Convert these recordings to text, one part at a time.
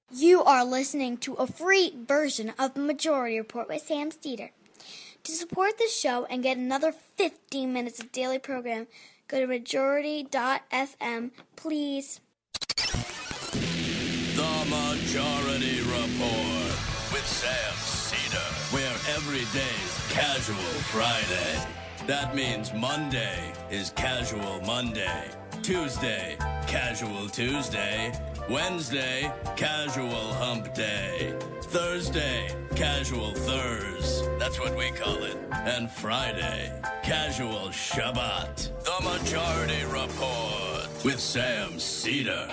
You are listening to a free version of the Majority Report with Sam Steeder. To support the show and get another 15 minutes of daily program, go to majority.fm, please. The Majority Report with Sam Steeder, where every day's Casual Friday. That means Monday is Casual Monday, Tuesday, Casual Tuesday, Wednesday, Casual Hump Day, Thursday, Casual Thurs, that's what we call it, and Friday, Casual Shabbat. The Majority Report with Sam Steeder.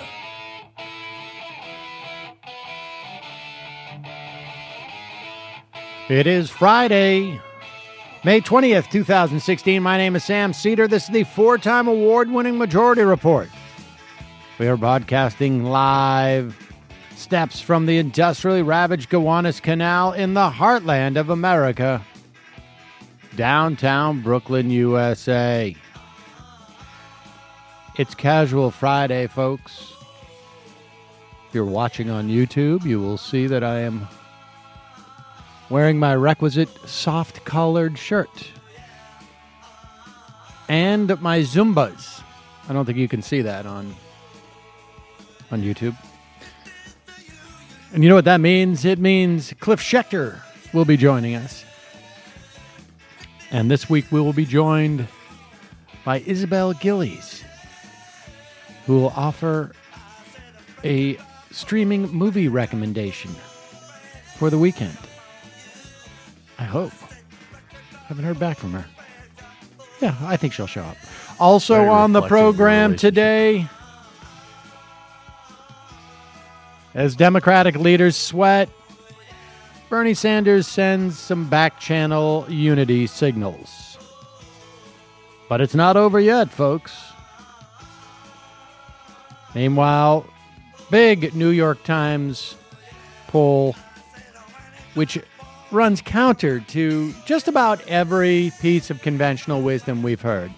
It is Friday, May 20th, 2016. My name is Sam Steeder. This is the four-time award-winning Majority Report. We are broadcasting live steps from the industrially ravaged Gowanus Canal in the heartland of America, downtown Brooklyn, USA. It's Casual Friday, folks. If you're watching on YouTube, you will see that I am wearing my requisite soft-collared shirt and my Zumbas. I don't think you can see that on YouTube. And you know what that means? It means Cliff Schechter will be joining us. And this week we will be joined by Isabel Gillies, who will offer a streaming movie recommendation for the weekend. I hope. Haven't heard back from her. Yeah, I think she'll show up. Also Very on the reflective of the program relationship. today, as Democratic leaders sweat, Bernie Sanders sends some back-channel unity signals. But it's not over yet, folks. Meanwhile, big New York Times poll, which runs counter to just about every piece of conventional wisdom we've heard.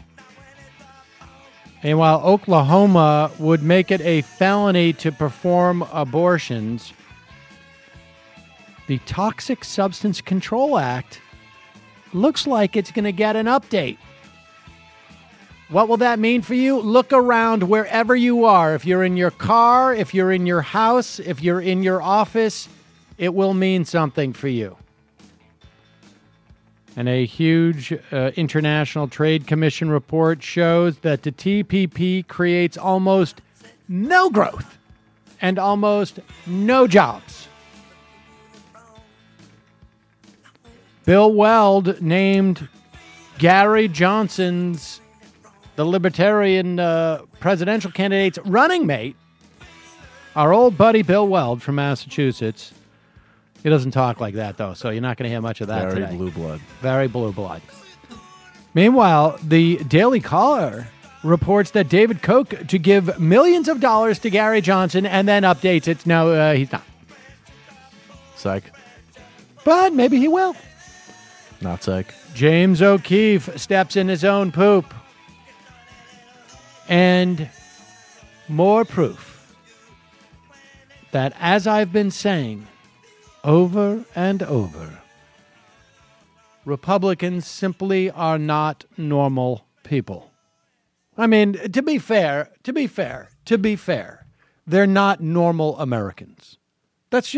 And while Oklahoma would make it a felony to perform abortions, the Toxic Substance Control Act looks like it's going to get an update. What will that mean for you? Look around wherever you are. If you're in your car, if you're in your house, if you're in your office, it will mean something for you. And a huge International Trade Commission report shows that the TPP creates almost no growth and almost no jobs. Bill Weld named Gary Johnson's, the Libertarian presidential candidate's running mate, our old buddy Bill Weld from Massachusetts. He doesn't talk like that, though, so you're not going to hear much of that today. Very blue blood. Very blue blood. Meanwhile, the Daily Caller reports that David Koch to give millions of dollars to Gary Johnson and then updates it. No, he's not. Psych. But maybe he will. Not psych. James O'Keefe steps in his own poop. And more proof that, as I've been saying over and over, Republicans simply are not normal people. I mean, to be fair, they're not normal Americans. That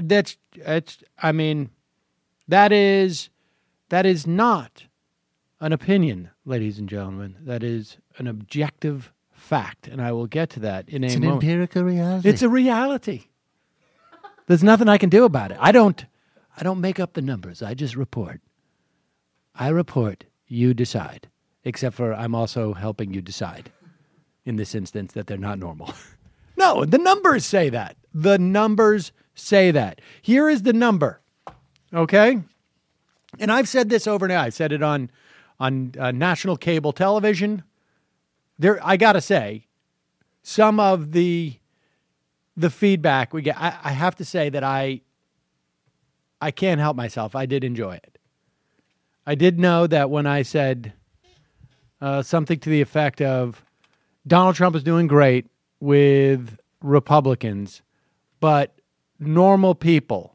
is not an opinion, ladies and gentlemen. That is an objective fact, and I will get to that in a moment. It's an empirical reality. It's a reality. There's nothing I can do about it. I don't make up the numbers. I just report. I report, you decide. Except for I'm also helping you decide, in this instance, that they're not normal. No, the numbers say that. The numbers say that. Here is the number, okay? And I've said this over and over. I said it on national cable television. I got to say, some of the feedback we get, I have to say that I can't help myself. I did enjoy it. I did know that when I said something to the effect of Donald Trump is doing great with Republicans, but normal people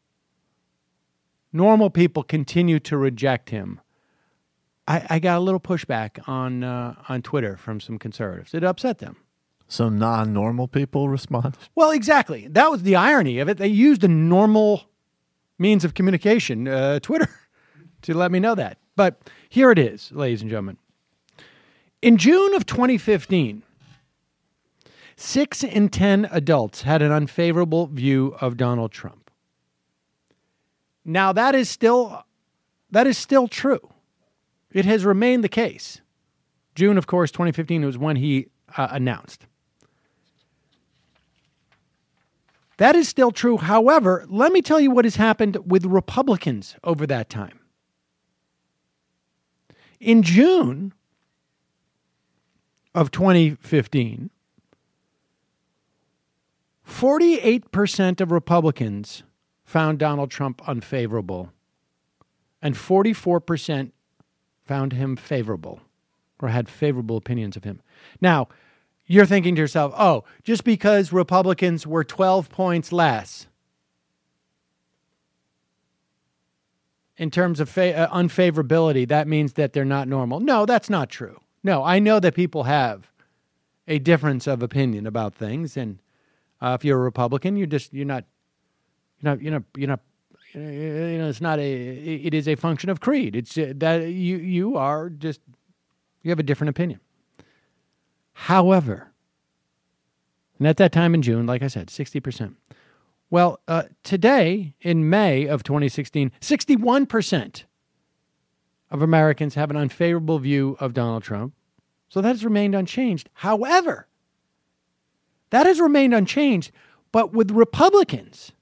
continue to reject him, I got a little pushback on Twitter from some conservatives. It upset them. So non-normal people respond? Well, exactly. That was the irony of it. They used a normal means of communication, Twitter, to let me know that. But here it is, ladies and gentlemen. In June of 2015, 6 in 10 adults had an unfavorable view of Donald Trump. Now, that is still true. It has remained the case. June, of course, 2015 was when he announced. That is still true. However, let me tell you what has happened with Republicans over that time. In June of 2015, 48% of Republicans found Donald Trump unfavorable, and 44% found him favorable or had favorable opinions of him. Now, you're thinking to yourself, oh, just because Republicans were 12 points less in terms of unfavorability, that means that they're not normal. No, that's not true. No, I know that people have a difference of opinion about things, and if you're a Republican, it's not it is a function of creed. It's that you have a different opinion. However, and at that time in June, like I said, 60%. Well, today, in May of 2016, 61% of Americans have an unfavorable view of Donald Trump. So that has remained unchanged. However, that has remained unchanged, but with Republicans,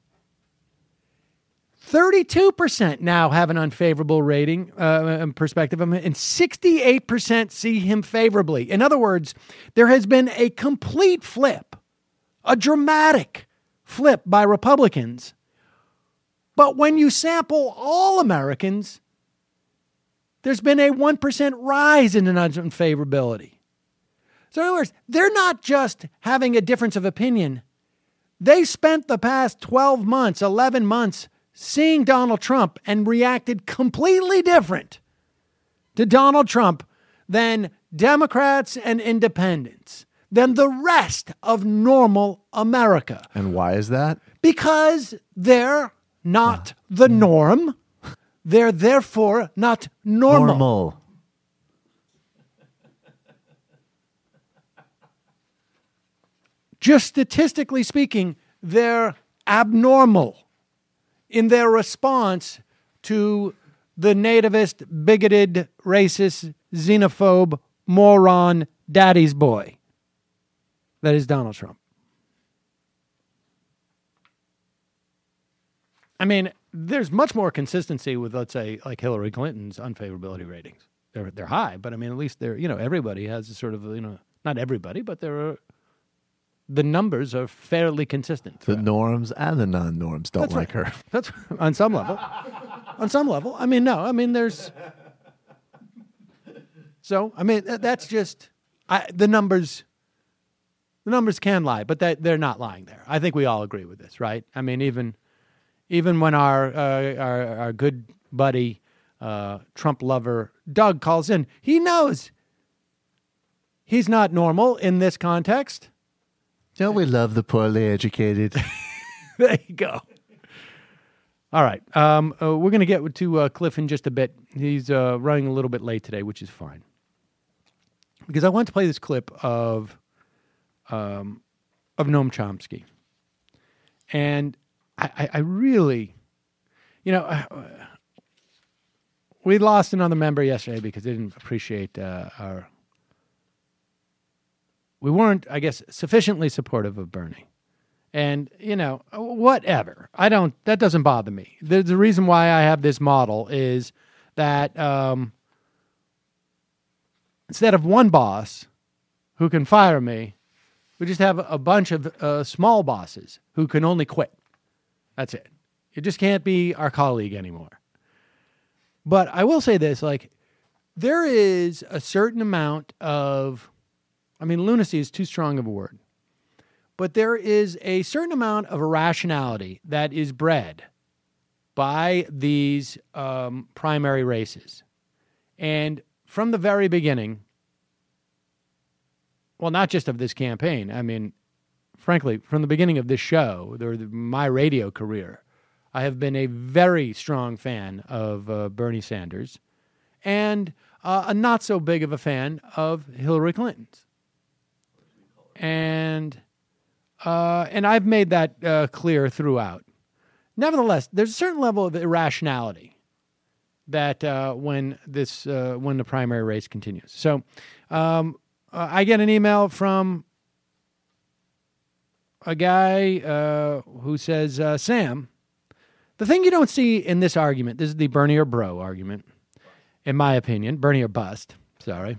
32% now have an unfavorable rating perspective of him, and 68% see him favorably. In other words, there has been a complete flip, a dramatic flip by Republicans. But when you sample all Americans, there's been a 1% rise in unfavorability. So in other words, they're not just having a difference of opinion. They spent the past 12 months, 11 months, seeing Donald Trump and reacted completely different to Donald Trump than Democrats and independents, than the rest of normal America. And why is that? Because they're not the norm. They're therefore not normal. Just statistically speaking, they're abnormal in their response to the nativist, bigoted, racist, xenophobe, moron, daddy's boy that is Donald Trump. I mean, there's much more consistency with, let's say, like Hillary Clinton's unfavorability ratings. They're high, but I mean, at least they're, everybody has a sort of, not everybody, but the numbers are fairly consistent. The norms and the non-norms don't like her. That's on some level. On some level. I mean, no. I mean, there's... So, I mean, that's just... The numbers can lie, but they're not lying there. I think we all agree with this, right? I mean, even when our good buddy, Trump lover, Doug calls in, he knows he's not normal in this context. Don't we love the poorly educated? There you go. All right. We're going to get to Cliff in just a bit. He's running a little bit late today, which is fine. Because I want to play this clip of Noam Chomsky. And I really, we lost another member yesterday because they didn't appreciate we weren't, I guess, sufficiently supportive of Bernie. And, whatever. That doesn't bother me. The reason why I have this model is that instead of one boss who can fire me, we just have a bunch of small bosses who can only quit. That's it. It just can't be our colleague anymore. But I will say this, there is a certain amount of, lunacy is too strong of a word. but there is a certain amount of irrationality that is bred by these primary races. And from the very beginning, well, not just of this campaign, I mean, frankly, from the beginning of this show, my radio career, I have been a very strong fan of Bernie Sanders and a not so big of a fan of Hillary Clinton's. And I've made that clear throughout. Nevertheless, there's a certain level of irrationality that when the primary race continues. So I get an email from a guy who says, Sam, the thing you don't see in this argument, this is the Bernie or bro argument, in my opinion, Bernie or bust, sorry.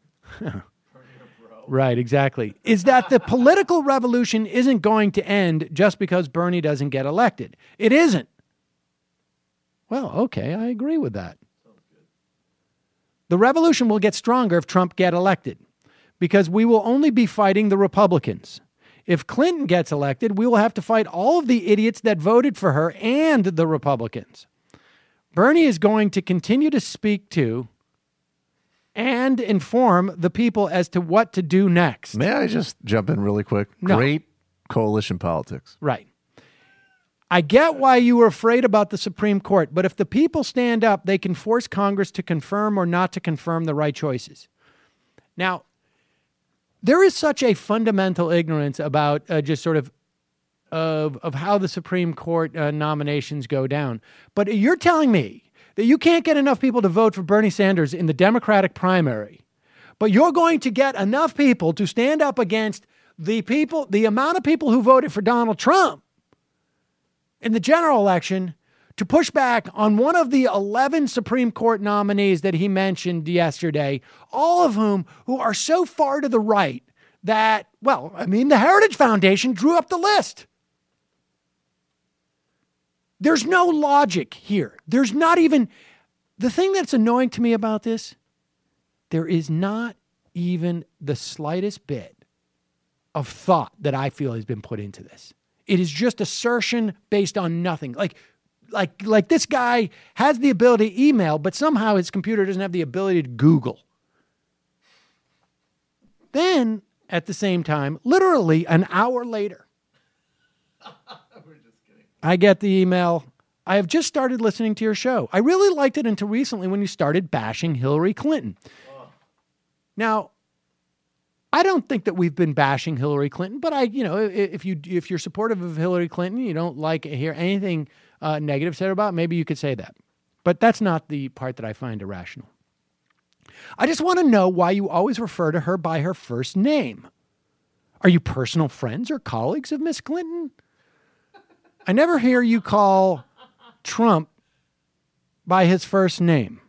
Right, exactly, is that the political revolution isn't going to end just because Bernie doesn't get elected. It isn't. Well, okay, I agree with that. The revolution will get stronger if Trump gets elected because we will only be fighting the Republicans. If Clinton gets elected, we will have to fight all of the idiots that voted for her and the Republicans. Bernie is going to continue to speak to and inform the people as to what to do next. May I just jump in really quick? No. Great coalition politics. Right. I get why you were afraid about the Supreme Court, but if the people stand up, they can force Congress to confirm or not to confirm the right choices. Now, there is such a fundamental ignorance about just sort of how the Supreme Court nominations go down. But you're telling me that you can't get enough people to vote for Bernie Sanders in the Democratic primary, but you're going to get enough people to stand up against the amount of people who voted for Donald Trump in the general election to push back on one of the 11 Supreme Court nominees that he mentioned yesterday, all of whom who are so far to the right that, well, I mean, the Heritage Foundation drew up the list. There's no logic here. There's not even, the thing that's annoying to me about this, there is not even the slightest bit of thought that I feel has been put into this. It is just assertion based on nothing. Like this guy has the ability to email, but somehow his computer doesn't have the ability to Google. Then, at the same time, literally an hour later, I get the email, I have just started listening to your show. I really liked it until recently when you started bashing Hillary Clinton. Now, I don't think that we've been bashing Hillary Clinton, but if you're supportive of Hillary Clinton, you don't like hear anything negative said about it, maybe you could say that. But that's not the part that I find irrational. I just want to know why you always refer to her by her first name. Are you personal friends or colleagues of Miss Clinton? I never hear you call Trump by his first name.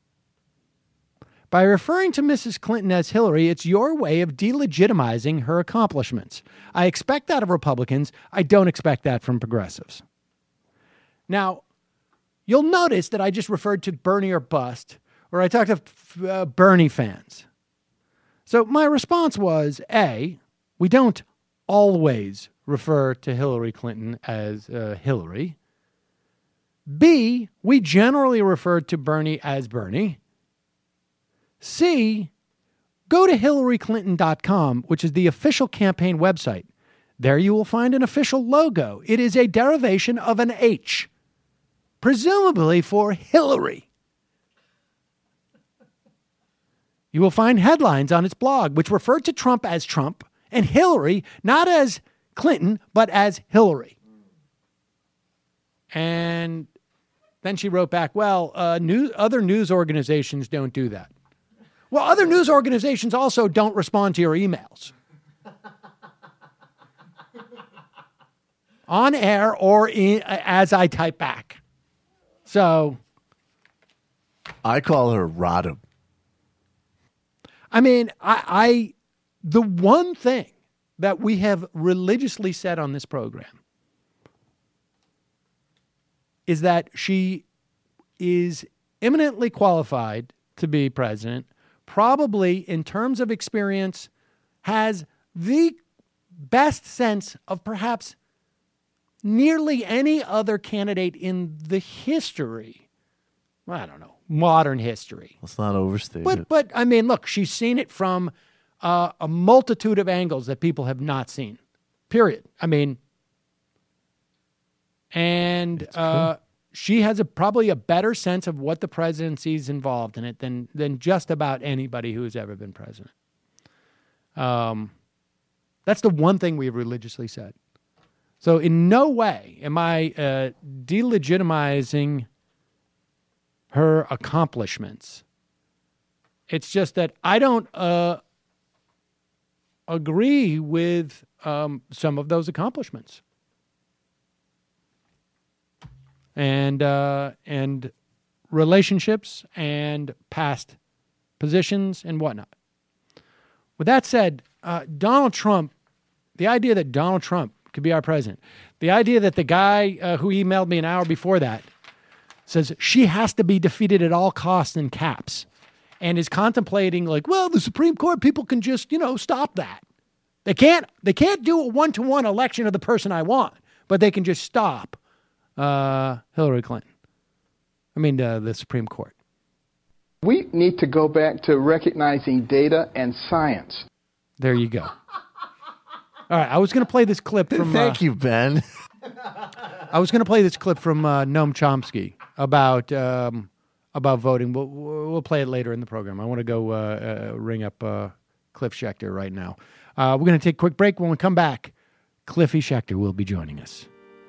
By referring to Mrs. Clinton as Hillary, it's your way of delegitimizing her accomplishments. I expect that of Republicans. I don't expect that from progressives. Now, you'll notice that I just referred to Bernie or bust, or I talked to Bernie fans. So my response was, A, we don't always refer to Hillary Clinton as Hillary. B, we generally refer to Bernie as Bernie. C, go to HillaryClinton.com, which is the official campaign website. There you will find an official logo. It is a derivation of an H, presumably for Hillary. You will find headlines on its blog, which refer to Trump as Trump and Hillary, not as Clinton, but as Hillary. And then she wrote back, well, other news organizations don't do that. Well, other news organizations also don't respond to your emails. On air or as I type back. So. I call her Rodham. I mean, the one thing that we have religiously said on this program is that she is eminently qualified to be president, probably in terms of experience has the best sense of perhaps nearly any other candidate in the history. Well, I don't know, modern history. Let's not overstate it. But I mean, look, she's seen it from a multitude of angles that people have not seen. Period. I mean, and she has probably a better sense of what the presidency is involved in it than just about anybody who has ever been president. That's the one thing we've religiously said. So in no way am I delegitimizing her accomplishments. It's just that I don't agree with some of those accomplishments. And relationships and past positions and whatnot. With that said, Donald Trump, the idea that Donald Trump could be our president, the idea that the guy who emailed me an hour before that says she has to be defeated at all costs in caps and is contemplating like, well, the Supreme Court, people can just, stop that. They can't do a 1-to-1 election of the person I want, but they can just stop Hillary Clinton. I mean, the Supreme Court. We need to go back to recognizing data and science. There you go. All right, I was going to play this clip from... Thank you, Ben. I was going to play this clip from Noam Chomsky about voting. We'll play it later in the program. I want to go ring up Cliff Schecter right now. We're going to take a quick break. When we come back, Cliffy Schecter will be joining us.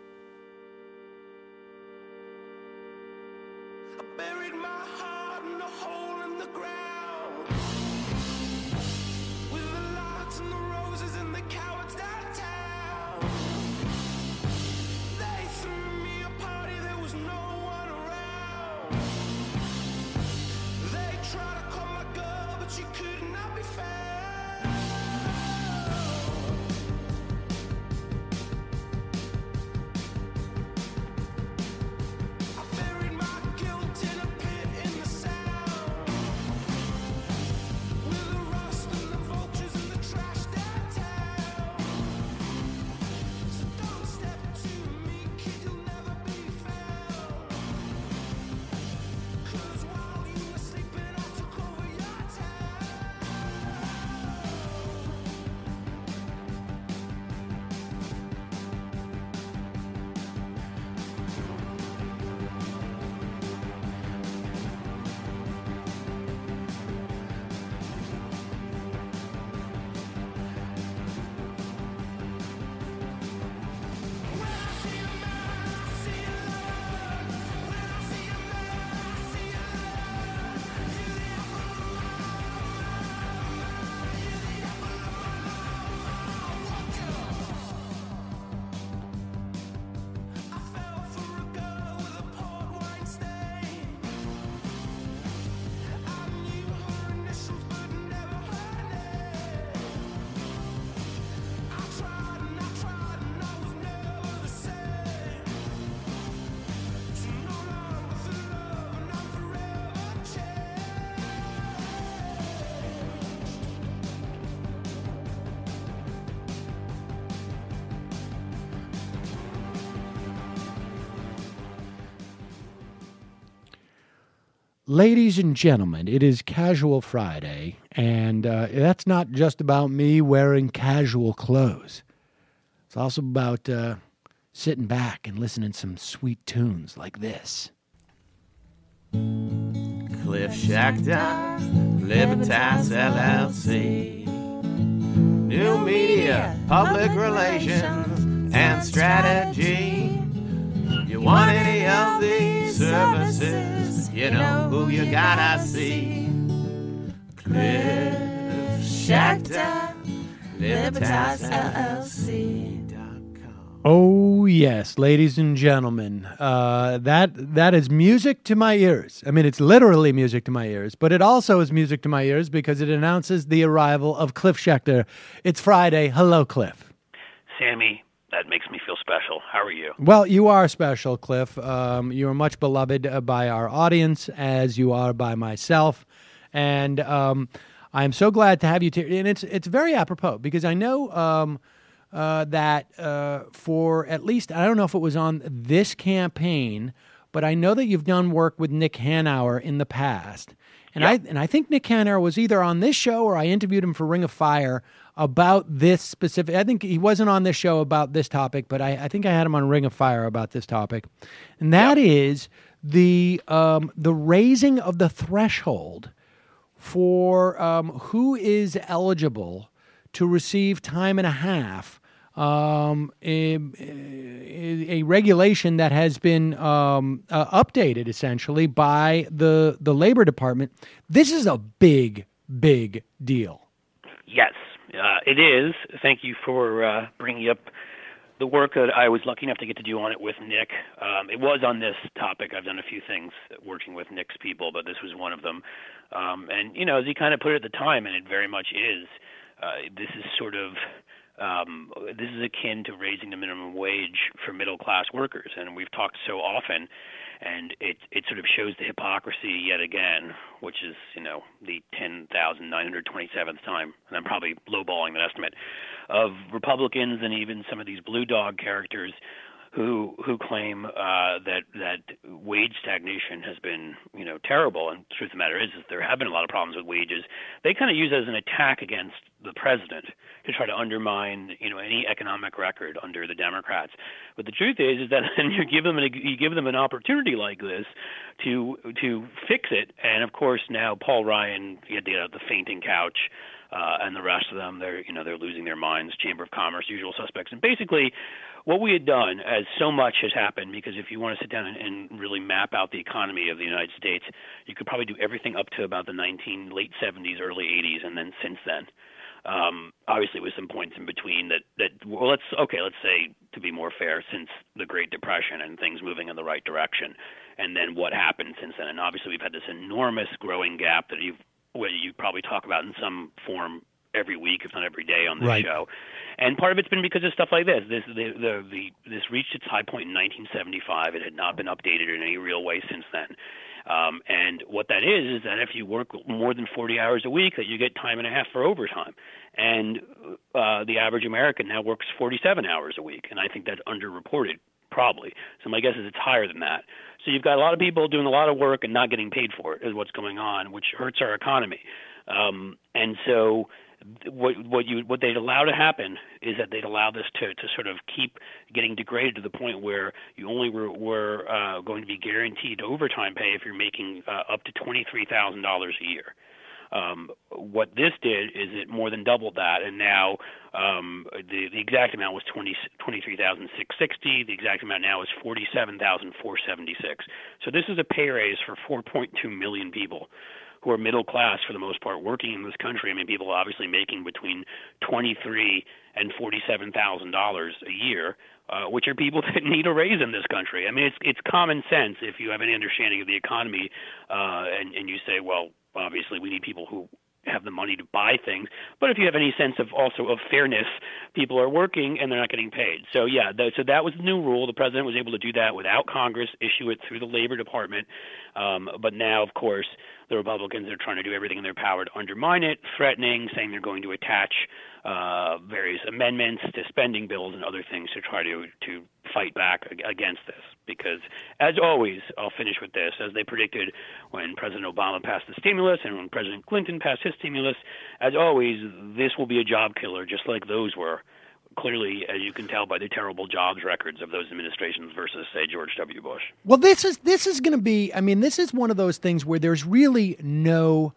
Ladies and gentlemen, it is Casual Friday, and that's not just about me wearing casual clothes. It's also about sitting back and listening to some sweet tunes like this. Cliff Schecter, Libertas LLC. New media, public relations, and strategy. You want any of these services? You know who you gotta see. Cliff Schecter, Libertas LLC.com. Oh, yes, ladies and gentlemen. That is music to my ears. I mean, it's literally music to my ears, but it also is music to my ears because it announces the arrival of Cliff Schecter. It's Friday. Hello, Cliff. Sammy, that makes me feel special. How are you? Well, you are special, Cliff. You are much beloved by our audience, as you are by myself. And I'm so glad to have you here. And it's very apropos because I know that for at least, I don't know if it was on this campaign, but I know that you've done work with Nick Hanauer in the past. And I think Nick Hanauer was either on this show or I interviewed him for Ring of Fire about this specific. I think he wasn't on this show about this topic, but I think I had him on Ring of Fire about this topic, and that is the raising of the threshold for who is eligible to receive time and a half. A regulation that has been updated essentially by the Labor Department. This is a big, big deal. Yes, it is. Thank you for bringing up the work that I was lucky enough to get to do on it with Nick. It was on this topic. I've done a few things working with Nick's people, but this was one of them. And, you know, as he kind of put it at the time, and it very much is, this is sort of this is akin to raising the minimum wage for middle-class workers, and we've talked so often, and it sort of shows the hypocrisy yet again, which is, you know, the 10,927th time, and I'm probably lowballing that estimate, of Republicans and even some of these blue dog characters who claim that wage stagnation has been, you know, terrible. And the truth of the matter is there have been a lot of problems with wages. They kind of use it as an attack against the president to try to undermine, you know, any economic record under the Democrats. But the truth is that you give them an opportunity like this to fix it. And of course now Paul Ryan, he had the fainting couch. And the rest of them, they're losing their minds. Chamber of Commerce, usual suspects, and basically, what we had done, as so much has happened, because if you want to sit down and really map out the economy of the United States, you could probably do everything up to about the late 70s, early 80s, and then since then. Obviously, with some points in between let's say, to be more fair, since the Great Depression and things moving in the right direction, and then what happened since then. And obviously, we've had this enormous growing gap that you probably talk about in some form every week, if not every day, on this show. And part of it's been because of stuff like this. This reached its high point in 1975. It had not been updated in any real way since then. And what that is that if you work more than 40 hours a week, that you get time and a half for overtime. And the average American now works 47 hours a week, and I think that's underreported. Probably. So my guess is it's higher than that. So you've got a lot of people doing a lot of work and not getting paid for it is what's going on, which hurts our economy. And so what they'd allow to happen is that they'd allow this to sort of keep getting degraded to the point where you only were going to be guaranteed overtime pay if you're making up to $23,000 a year. What this did is it more than doubled that, and now the exact amount was $23,660. The exact amount now is $47,476. So this is a pay raise for 4.2 million people who are middle class for the most part, working in this country. I mean, people obviously making between $23,000 and $47,000 a year, which are people that need a raise in this country. I mean, it's common sense if you have any understanding of the economy, and you say, well, obviously we need people who have the money to buy things, but if you have any sense of fairness, people are working and they're not getting paid. So yeah, so that was the new rule. The president was able to do that without Congress, issue it through the Labor Department. But now, of course, the Republicans are trying to do everything in their power to undermine it, threatening, saying they're going to attach various amendments to spending bills and other things to try to fight back against this. Because, as always, I'll finish with this, as they predicted when President Obama passed the stimulus and when President Clinton passed his stimulus, as always, this will be a job killer, just like those were. Clearly, as you can tell by the terrible jobs records of those administrations versus, say, George W. Bush. Well, this is going to be, I mean, this is one of those things where there is really no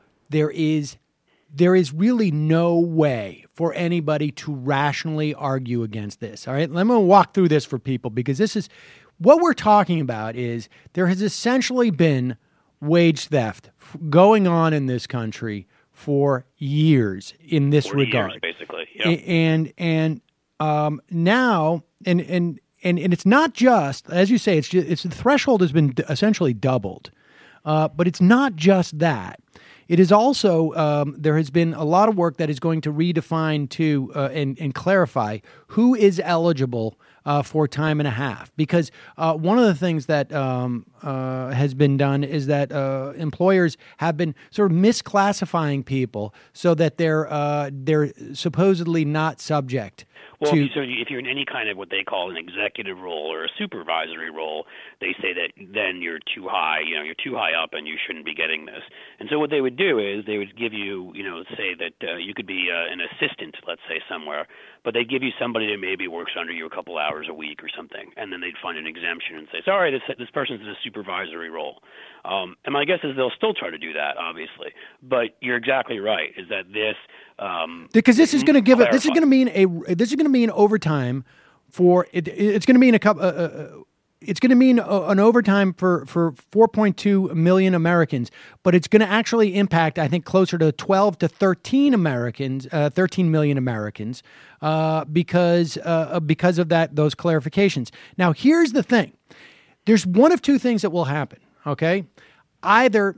way for anybody to rationally argue against this. All right, let me walk through this for people, because this is what we're talking about. Is there has essentially been wage theft going on in this country for years in this regard, years, basically. Yep. And now and it's not just, as you say, it's the threshold has been essentially doubled, but it's not just that. It is also there has been a lot of work that is going to redefine and clarify who is eligible for time and a half. Because one of the things that has been done is that employers have been sort of misclassifying people so that they're supposedly not subject. Well, if you're in any kind of what they call an executive role or a supervisory role, they say that then you're too high, you're too high up and you shouldn't be getting this. And so what they would do is they would give you, say that you could be an assistant, let's say, somewhere, but they'd give you somebody that maybe works under you a couple hours a week or something, and then they'd find an exemption and say, sorry, this person's in a supervisory role. And my guess is they'll still try to do that, obviously. But you're exactly right, is that this because this is going to give it. This is going to mean overtime for it. It's going to mean it's going to mean an overtime for 4.2 million Americans, but it's going to actually impact, I think, closer to 12 to 13 million Americans, because of those clarifications. Now, here's the thing: there's one of two things that will happen. Okay, either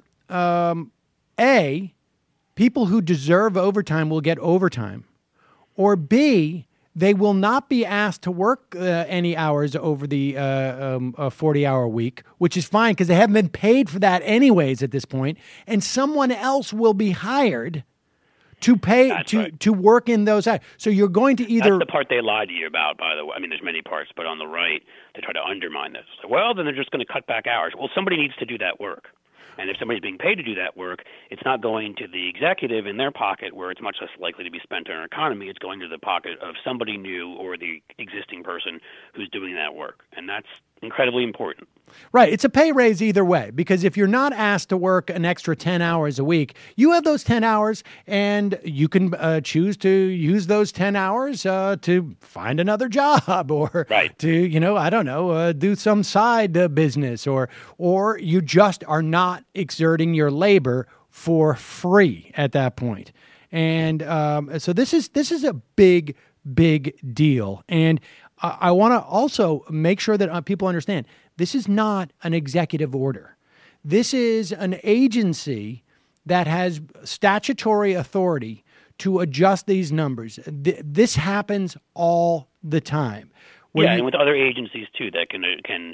A, people who deserve overtime will get overtime, or B, they will not be asked to work any hours over the 40-hour week, which is fine because they haven't been paid for that anyways at this point, and someone else will be hired to pay to work in those hours. So you're going to either... That's the part they lied to you about, by the way. I mean, there's many parts, but on the right, they try to undermine this. So, well, then they're just going to cut back hours. Well, somebody needs to do that work. And if somebody's being paid to do that work, it's not going to the executive in their pocket where it's much less likely to be spent on our economy. It's going to the pocket of somebody new or the existing person who's doing that work. And that's incredibly important. Right. It's a pay raise either way, because if you're not asked to work an extra 10 hours a week, you have those 10 hours and you can choose to use those 10 hours to find another job or to, I don't know, do some side business or you just are not exerting your labor for free at that point. And so this is a big deal. And I want to also make sure that people understand this is not an executive order. This is an agency that has statutory authority to adjust these numbers. This happens all the time. And with other agencies too that can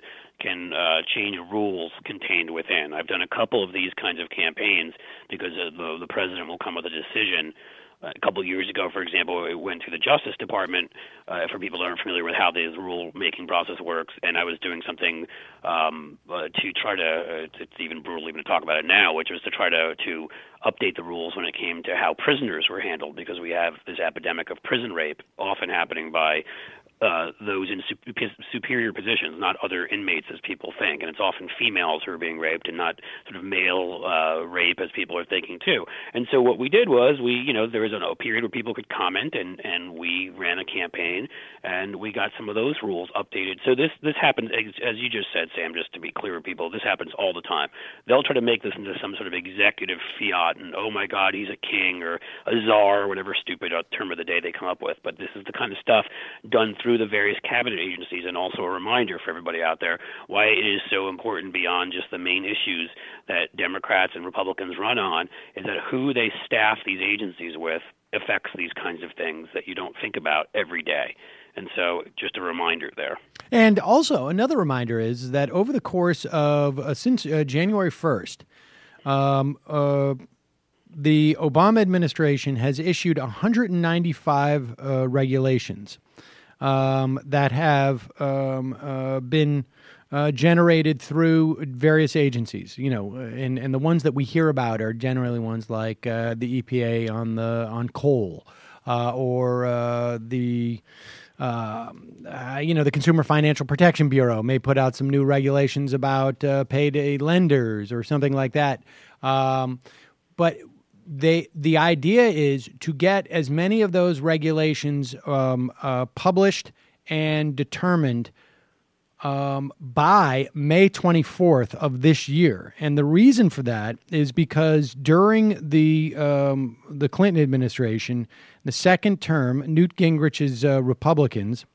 change rules contained within. I've done a couple of these kinds of campaigns because the president will come with a decision. A couple of years ago, for example, it went to the Justice Department, for people that aren't familiar with how the rule-making process works, and I was doing something to try to, it's even brutal even to talk about it now, which was to try to update the rules when it came to how prisoners were handled, because we have this epidemic of prison rape often happening by those in superior positions, not other inmates as people think. And it's often females who are being raped and not sort of male rape as people are thinking too. And so what we did was there was a period where people could comment and we ran a campaign and we got some of those rules updated. So this happens, as you just said, Sam, just to be clear with people, this happens all the time. They'll try to make this into some sort of executive fiat and, oh my God, he's a king or a czar or whatever stupid term of the day they come up with. But this is the kind of stuff done through the various cabinet agencies, and also a reminder for everybody out there why it is so important beyond just the main issues that Democrats and Republicans run on, is that who they staff these agencies with affects these kinds of things that you don't think about every day. And so just a reminder there. And also another reminder is that over the course of since January 1st, the Obama administration has issued 195 regulations that have been generated through various agencies, and the ones that we hear about are generally ones like the EPA on coal, or the Consumer Financial Protection Bureau may put out some new regulations about payday lenders or something like that. But the idea is to get as many of those regulations published and determined by May 24th of this year. And the reason for that is because during the Clinton administration, the second term, Newt Gingrich's Republicans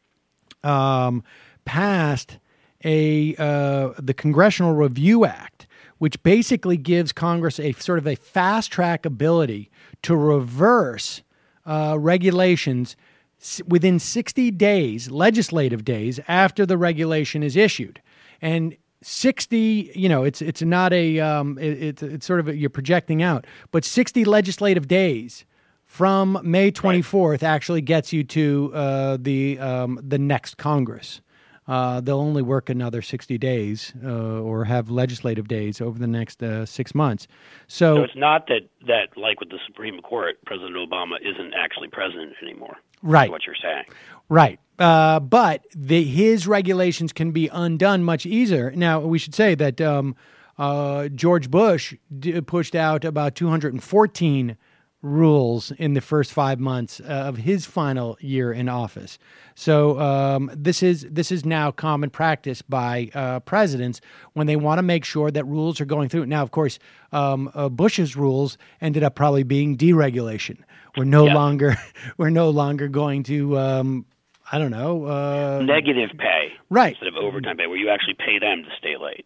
passed the Congressional Review Act, which basically gives Congress a sort of a fast-track ability to reverse regulations within 60 days, legislative days, after the regulation is issued. And 60, it's not it's sort of you're projecting out, but 60 legislative days from May 24th actually gets you to the next Congress. They'll only work another 60 days or have legislative days over the next 6 months. So it's not that like with the Supreme Court, President Obama isn't actually president anymore. Right. Is what you're saying. Right. But his regulations can be undone much easier. Now, we should say that George Bush pushed out about 214 rules in the first 5 months of his final year in office. So this is now common practice by presidents when they want to make sure that rules are going through. Now, of course, Bush's rules ended up probably being deregulation. We're no longer going to negative pay, right, instead of overtime pay, where you actually pay them to stay late.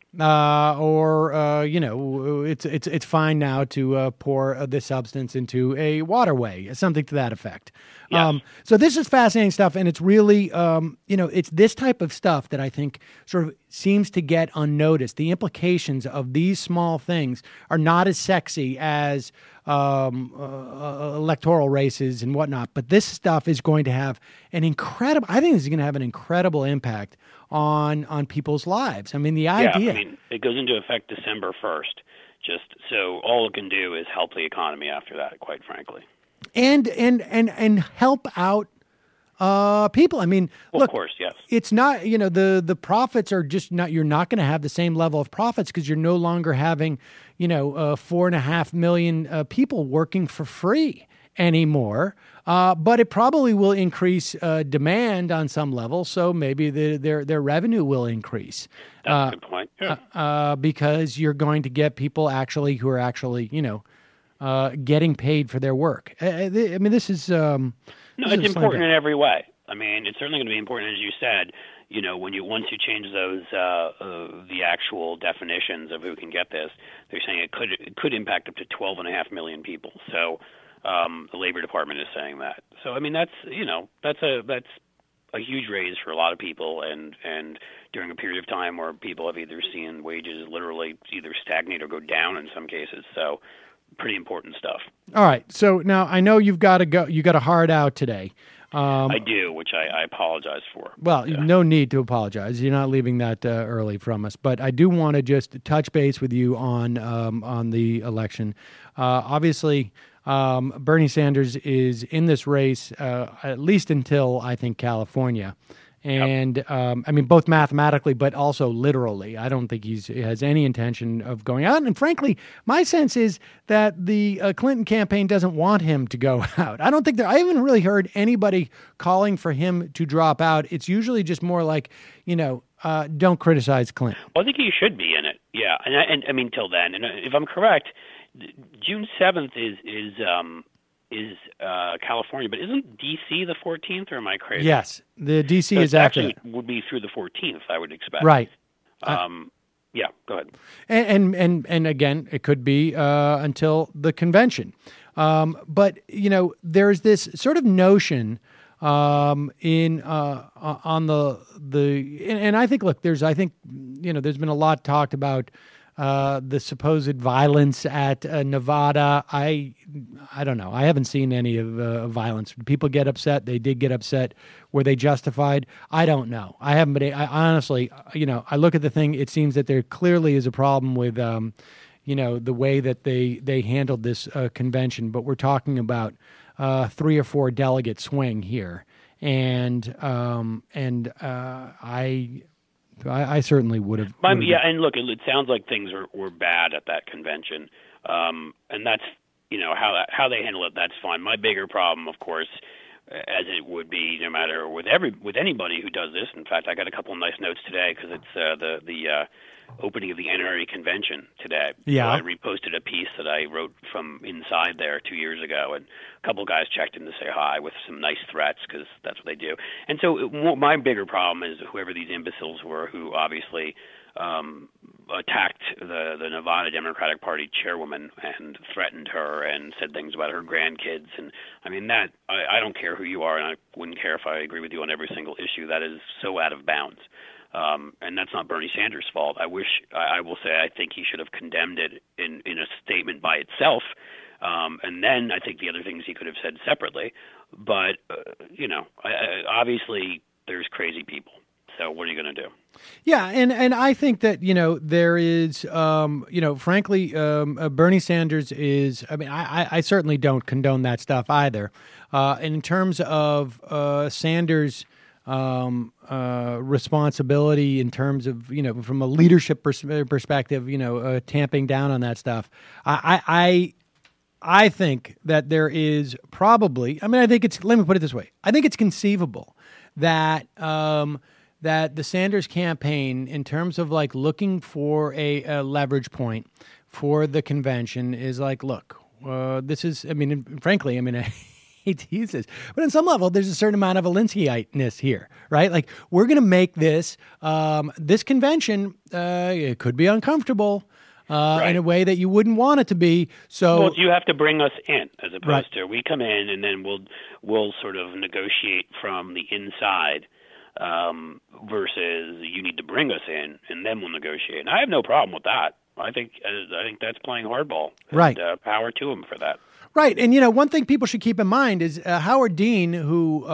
It's fine now to pour the substance into a waterway, something to that effect. Yes. So this is fascinating stuff, and it's really, it's this type of stuff that I think sort of seems to get unnoticed. The implications of these small things are not as sexy as electoral races and whatnot, but this stuff is going to have an incredible impact on people's lives. I mean, the idea. Yeah, it goes into effect December 1st, just so all it can do is help the economy after that, quite frankly. And help out people. I mean, look, of course, yes. It's not, the profits are just not, you're not going to have the same level of profits because you're no longer having, 4.5 million people working for free anymore. But it probably will increase demand on some level. So maybe their revenue will increase. That's a good point. Yeah. Because you're going to get people who are actually, getting paid for their work. I mean, this is it's important in every way. I mean, it's certainly going to be important, as you said. Once you change those the actual definitions of who can get this, they're saying it could impact up to 12.5 million people. So the Labor Department is saying that. So I mean, that's a huge raise for a lot of people, and during a period of time where people have either seen wages literally either stagnate or go down in some cases. So pretty important stuff. All right. So now I know you've got to go. You got a hard out today. I do, which I apologize for. Well, no need to apologize. You're not leaving that early from us. But I do want to just touch base with you on the election. Obviously, Bernie Sanders is in this race at least until, I think, California. And, both mathematically, but also literally. I don't think he has any intention of going out. And frankly, my sense is that the Clinton campaign doesn't want him to go out. I haven't really heard anybody calling for him to drop out. It's usually just more like, don't criticize Clinton. Well, I think he should be in it. Yeah. And I mean, till then. And if I'm correct, June 7th is California, but isn't D.C. the 14th, or am I crazy? Yes, the D.C. is actually would be through the 14th, I would expect. Right. Yeah, go ahead. And again, it could be until the convention. But there's this sort of notion on and I think, look, there's been a lot talked about the supposed violence at Nevada. I don't know. I haven't seen any of violence. People get upset. They did get upset. Were they justified? I don't know. I haven't been. I honestly, I look at the thing. It seems that there clearly is a problem with, the way that they handled this convention. But we're talking about 3 or 4 delegate swing here, and I certainly would have. Yeah, and look, it sounds like things were bad at that convention, and that's how they handle it. That's fine. My bigger problem, of course, as it would be no matter with anybody who does this. In fact, I got a couple of nice notes today because it's the opening of the NRA convention today. Yeah, so I reposted a piece that I wrote from inside there 2 years ago, and a couple of guys checked in to say hi with some nice threats because that's what they do. And so my bigger problem is whoever these imbeciles were who obviously attacked the Nevada Democratic Party chairwoman and threatened her and said things about her grandkids. And I mean, that I don't care who you are, and I wouldn't care if I agree with you on every single issue. That is so out of bounds. And that's not Bernie Sanders' fault. I will say I think he should have condemned it in a statement by itself. And then I think the other things he could have said separately. But, obviously there's crazy people. So what are you going to do? Yeah, and I think that, there is, frankly, Bernie Sanders is, I mean, I certainly don't condone that stuff either. And in terms of Sanders' responsibility in terms of, from a leadership perspective, tamping down on that stuff, I think that there is probably, let me put it this way. I think it's conceivable that that the Sanders campaign, in terms of like looking for a leverage point for the convention, is like, look, this is, frankly, I hate to use this, but on some level, there's a certain amount of Alinsky-ness here, right? Like, we're going to make this, this convention, it could be uncomfortable right, in a way that you wouldn't want it to be. So, well, you have to bring us in, as opposed to we come in and then we'll sort of negotiate from the inside, versus you need to bring us in and then we'll negotiate. And I have no problem with that. I think that's playing hardball. Right. And, power to him for that. Right. And, one thing people should keep in mind is Howard Dean, who,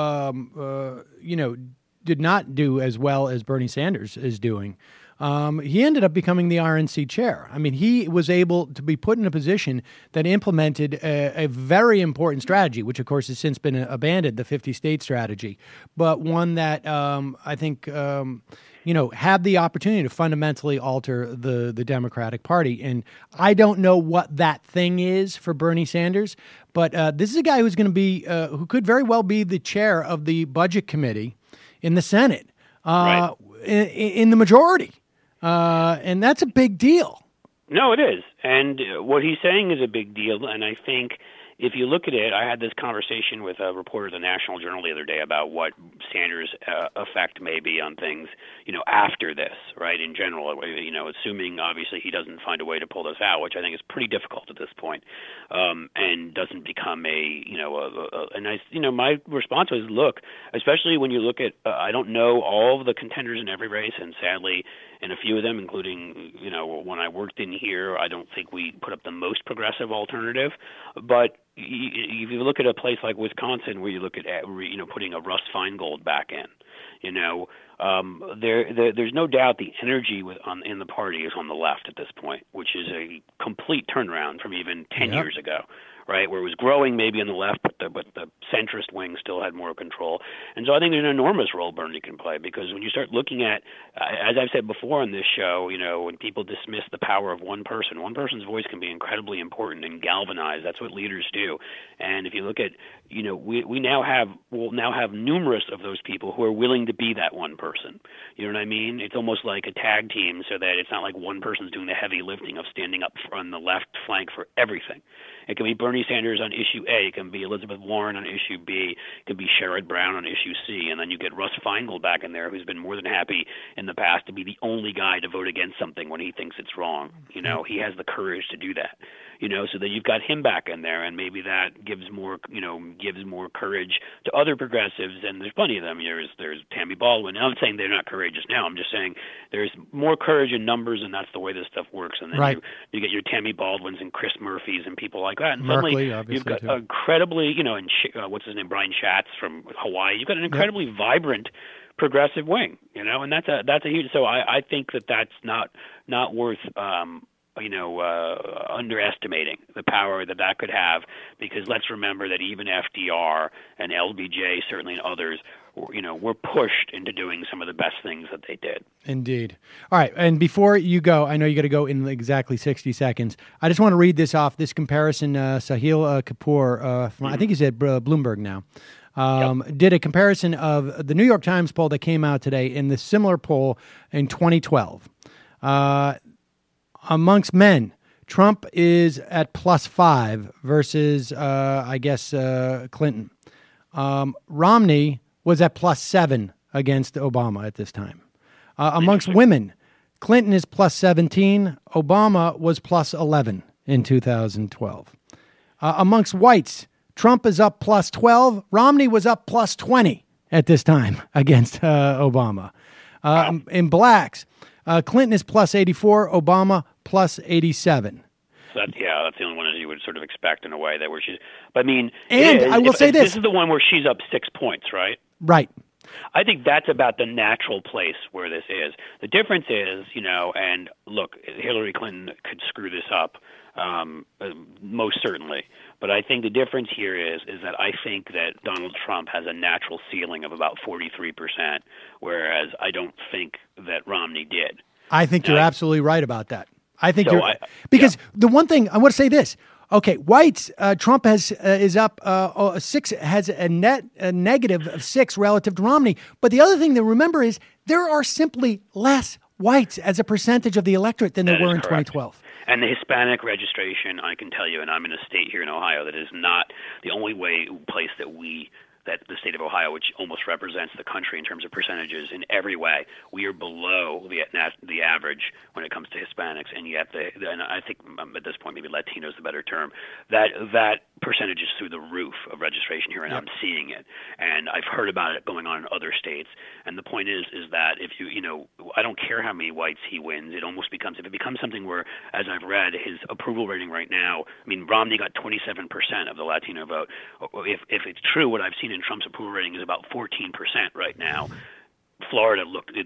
did not do as well as Bernie Sanders is doing. He ended up becoming the RNC chair. I mean, he was able to be put in a position that implemented a very important strategy, which, of course, has since been abandoned, the 50-state strategy, but one that I think, had the opportunity to fundamentally alter the Democratic Party. And I don't know what that thing is for Bernie Sanders, but this is a guy who's going to be, who could very well be the chair of the Budget Committee in the Senate, right, in the majority. And that's a big deal. No, it is. And what he's saying is a big deal. And I think if you look at it, I had this conversation with a reporter at the National Journal the other day about what Sanders' effect may be on things, after this, right, in general, assuming obviously he doesn't find a way to pull this out, which I think is pretty difficult at this point, and doesn't become a nice, my response was, look, especially when you look at, I don't know all of the contenders in every race, and sadly, in a few of them, including, when I worked in here, I don't think we put up the most progressive alternative. But if you look at a place like Wisconsin, where you look at, putting a Russ Feingold back in, there's no doubt the energy in the party is on the left at this point, which is a complete turnaround from even 10 years ago. Right, where it was growing maybe on the left, but the centrist wing still had more control. And so I think there's an enormous role Bernie can play, because when you start looking at, as I've said before on this show, when people dismiss the power of one person's voice can be incredibly important and galvanize. That's what leaders do. And if you look at, we'll now have numerous of those people who are willing to be that one person. You know what I mean? It's almost like a tag team, so that it's not like one person's doing the heavy lifting of standing up on the left flank for everything. It can be Bernie Sanders on issue A. It can be Elizabeth Warren on issue B. It can be Sherrod Brown on issue C. And then you get Russ Feingold back in there, who's been more than happy in the past to be the only guy to vote against something when he thinks it's wrong. He has the courage to do that. So that you've got him back in there, and maybe that gives more courage to other progressives, and there's plenty of them. There's Tammy Baldwin. And I'm not saying they're not courageous now. I'm just saying there's more courage in numbers, and that's the way this stuff works. And then you get your Tammy Baldwins and Chris Murphys and people like that. And suddenly you've got incredibly, and what's his name, Brian Schatz from Hawaii. You've got an incredibly vibrant progressive wing, and that's a huge. So I think that's not worth. Underestimating the power that could have, because let's remember that even FDR and LBJ, certainly and others, were pushed into doing some of the best things that they did. Indeed. All right. And before you go, I know you got to go in exactly 60 seconds. I just want to read this comparison. Sahil Kapoor, from, I think he's at Bloomberg now, did a comparison of the New York Times poll that came out today in the similar poll in 2012. Amongst men, Trump is at +5 versus, Clinton. Romney was at +7 against Obama at this time. Amongst women, Clinton is plus 17. Obama was plus 11 in 2012. Amongst whites, Trump is up plus 12. Romney was up plus 20 at this time against Obama. In blacks, Clinton is plus 84. Obama plus 87. That's the only one that you would sort of expect in a way that where she's. But I mean, and I will say this: this is the one where she's up 6 points, right? Right. I think that's about the natural place where this is. The difference is, and look, Hillary Clinton could screw this up, most certainly. But I think the difference here is that I think that Donald Trump has a natural ceiling of about 43%, whereas I don't think that Romney did. I think you're absolutely right about that. I think So because the one thing I want to say this. Okay, whites. Trump is up 6, has a negative of 6 relative to Romney. But the other thing to remember is there are simply less whites as a percentage of the electorate than there were in 2012. And the Hispanic registration, I can tell you, and I'm in a state here in Ohio that is not the only place that the state of Ohio, which almost represents the country in terms of percentages in every way, we are below the average when it comes to Hispanics, and yet and I think at this point maybe Latino is the better term. That percentage is through the roof of registration here, and I'm seeing it, and I've heard about it going on in other states. And the point is that if I don't care how many whites he wins, if it becomes something where, as I've read, his approval rating right now, I mean, Romney got 27% of the Latino vote. If it's true, what I've seen in Trump's approval rating is about 14% right now. Florida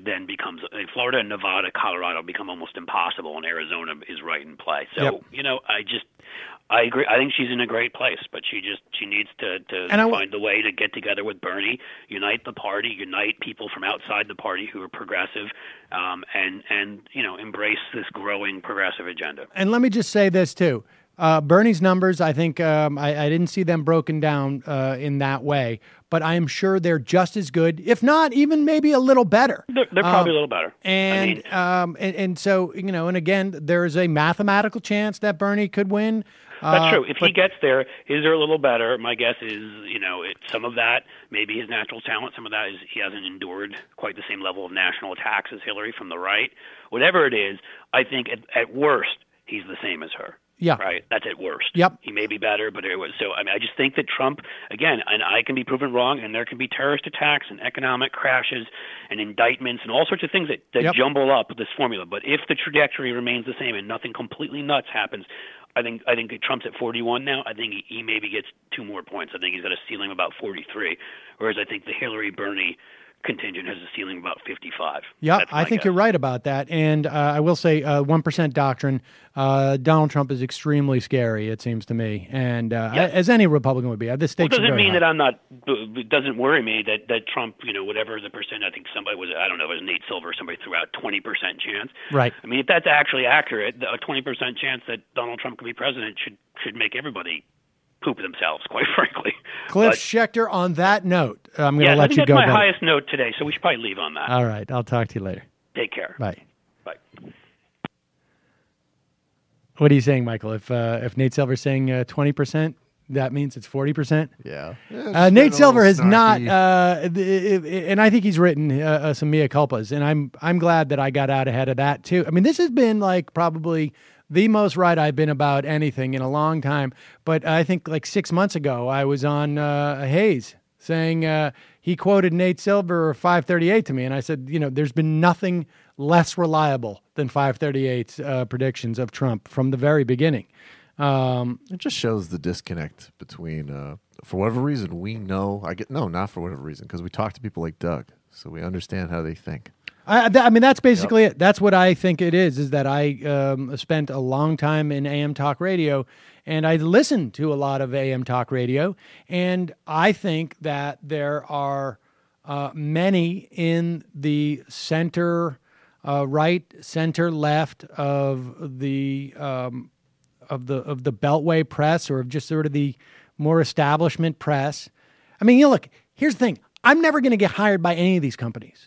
and Nevada, Colorado become almost impossible, and Arizona is right in play. So, I agree. I think she's in a great place, but she needs to find a way to get together with Bernie, unite the party, unite people from outside the party who are progressive, and embrace this growing progressive agenda. And let me just say this too. Bernie's numbers, I think I didn't see them broken down in that way, but I am sure they're just as good, if not even maybe a little better. They're probably a little better. And so, and again, there's a mathematical chance that Bernie could win. That's true. If he gets there, is there a little better? My guess is, some of that, maybe his natural talent, some of that is he hasn't endured quite the same level of national attacks as Hillary from the right. Whatever it is, I think at worst, he's the same as her. Yeah. Right. That's at worst. Yep. He may be better, but it was so. I mean, I just think that Trump, again, and I can be proven wrong, and there can be terrorist attacks and economic crashes and indictments and all sorts of things that jumble up this formula. But if the trajectory remains the same and nothing completely nuts happens, I think Trump's at 41 now. I think he maybe gets 2 more points. I think he's got a ceiling of about 43, whereas I think the Hillary-Bernie contingent has a ceiling of about 55. Yeah, I think you're right about that. And I will say 1% doctrine, Donald Trump is extremely scary, it seems to me. And as any Republican would be. This stakes doesn't mean that I'm not, it doesn't worry me that Trump, whatever the percent, I think somebody was, I don't know, it was Nate Silver, somebody threw out 20% chance. Right. I mean, if that's actually accurate, a 20% chance that Donald Trump can be president should make everybody poop themselves, quite frankly. Cliff Schechter, on that note, I'm going to let you go. That's my highest note today, so we should probably leave on that. All right. I'll talk to you later. Take care. Bye. Bye. What are you saying, Michael? If Nate Silver's saying 20%, that means it's 40%? Yeah. Nate Silver has not, and I think he's written some mea culpas, and I'm glad that I got out ahead of that, too. I mean, this has been like probably the most right I've been about anything in a long time. But I think like 6 months ago, I was on Hayes saying he quoted Nate Silver 538 to me. And I said, there's been nothing less reliable than 538's predictions of Trump from the very beginning. It just shows the disconnect between, for whatever reason, we know. Not for whatever reason, because we talk to people like Doug, so we understand how they think. I mean, that's basically it. That's what I think it is that I spent a long time in AM talk radio, and I listened to a lot of AM talk radio, and I think that there are many in the center right, center left of the Beltway press, or of just sort of the more establishment press. I mean, look, here's the thing. I'm never going to get hired by any of these companies.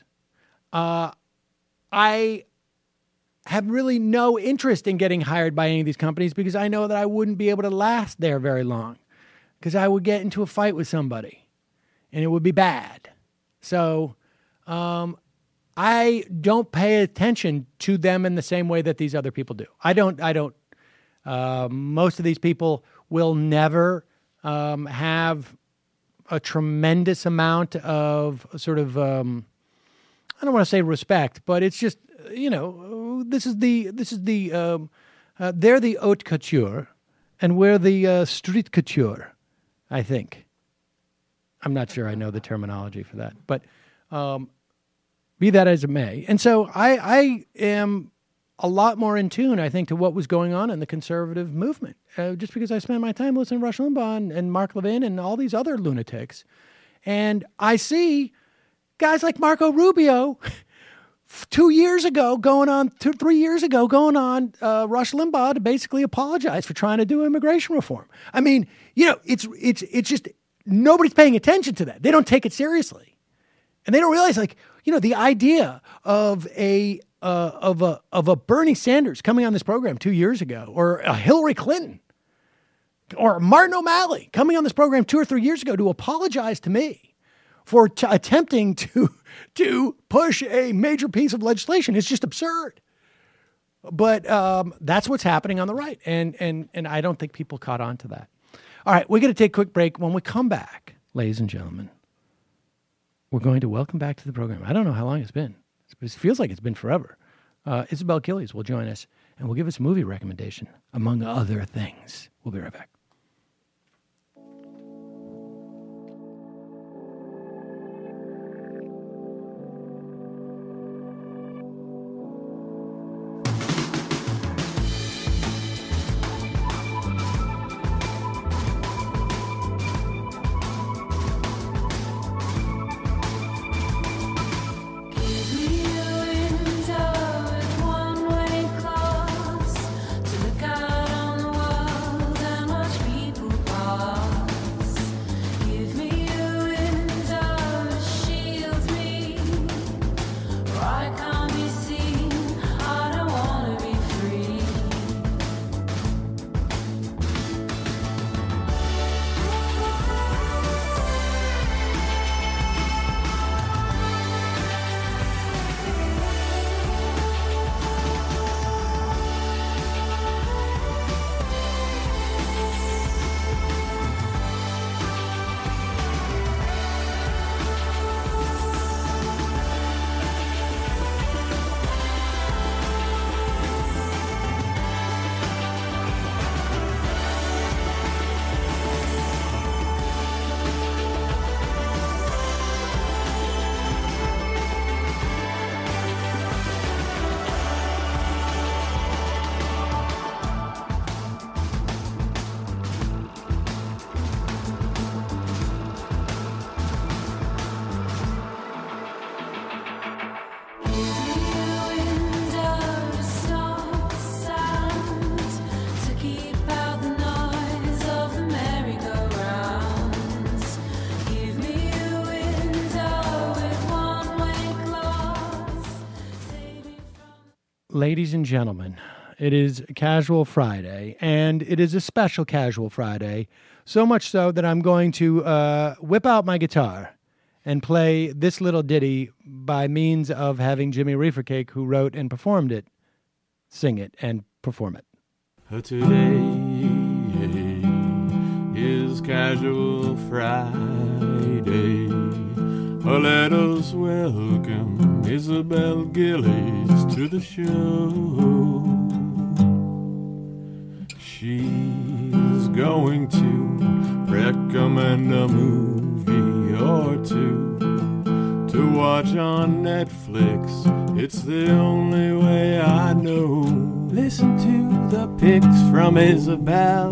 I have really no interest in getting hired by any of these companies because I know that I wouldn't be able to last there very long because I would get into a fight with somebody and it would be bad. So I don't pay attention to them in the same way that these other people do. I don't. Most of these people will never have a tremendous amount of sort of, I don't want to say respect, but it's just, they're the haute couture and we're the street couture, I think. I'm not sure I know the terminology for that, but be that as it may. And so I am a lot more in tune, I think, to what was going on in the conservative movement. Just because I spent my time listening to Rush Limbaugh and Mark Levin and all these other lunatics. And I see guys like Marco Rubio 3 years ago going on Rush Limbaugh to basically apologize for trying to do immigration reform. I mean, it's just nobody's paying attention to that. They don't take it seriously. And they don't realize, the idea of a Bernie Sanders coming on this program 2 years ago, or a Hillary Clinton, or Martin O'Malley coming on this program 2 or 3 years ago to apologize to me for attempting to push a major piece of legislation. It's just absurd. But that's what's happening on the right, and I don't think people caught on to that. All right, we're going to take a quick break. When we come back, ladies and gentlemen, we're going to welcome back to the program. I don't know how long it's been. It feels like it's been forever. Isabel Gillies will join us, and will give us a movie recommendation, among other things. We'll be right back. Ladies and gentlemen, it is Casual Friday, and it is a special Casual Friday, so much so that I'm going to whip out my guitar and play this little ditty by means of having Jimmy Reefercake, who wrote and performed it, sing it and perform it. Today is Casual Friday. Let us welcome Isabel Gillies to the show. She's going to recommend a movie or two to watch on Netflix. It's the only way I know. Listen to the picks from Isabel.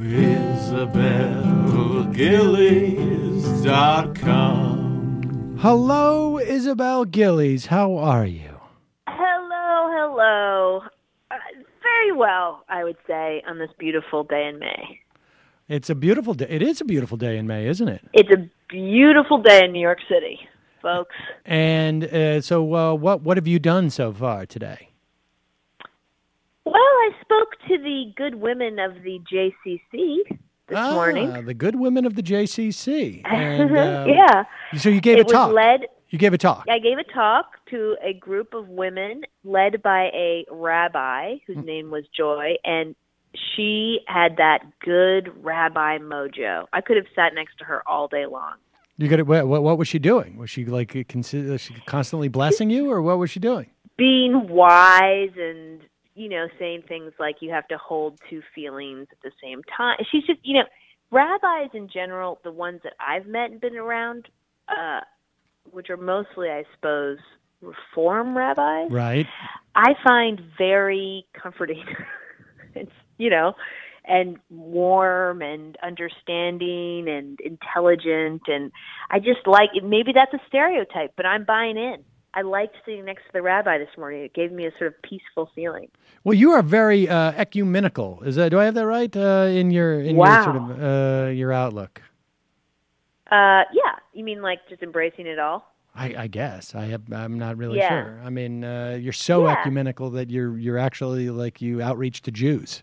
IsabelGillies.com. Hello, Isabel Gillies. How are you? Hello. Very well, I would say, on this beautiful day in May. It's a beautiful day. It is a beautiful day in May, isn't it? It's a beautiful day in New York City, folks. And so what have you done so far today? Well, I spoke to the good women of the JCC this morning. The good women of the JCC. And, yeah. So you gave a talk. It was led You gave a talk. I gave a talk to a group of women led by a rabbi whose name was Joy, and she had that good rabbi mojo. I could have sat next to her all day long. You got what was she doing? Was she like she constantly blessing you, or what was she doing? Being wise and, saying things like you have to hold two feelings at the same time. She's just, rabbis in general, the ones that I've met and been around, which are mostly, I suppose, Reform rabbis. Right. I find very comforting. It's, and warm and understanding and intelligent. And I just like it. Maybe that's a stereotype, but I'm buying in. I liked sitting next to the rabbi this morning. It gave me a sort of peaceful feeling. Well, you are very ecumenical. Do I have that right in your sort of your outlook? Yeah. You mean like just embracing it all? I guess I'm not really sure. I mean, you're so ecumenical that you're actually like you outreach to Jews.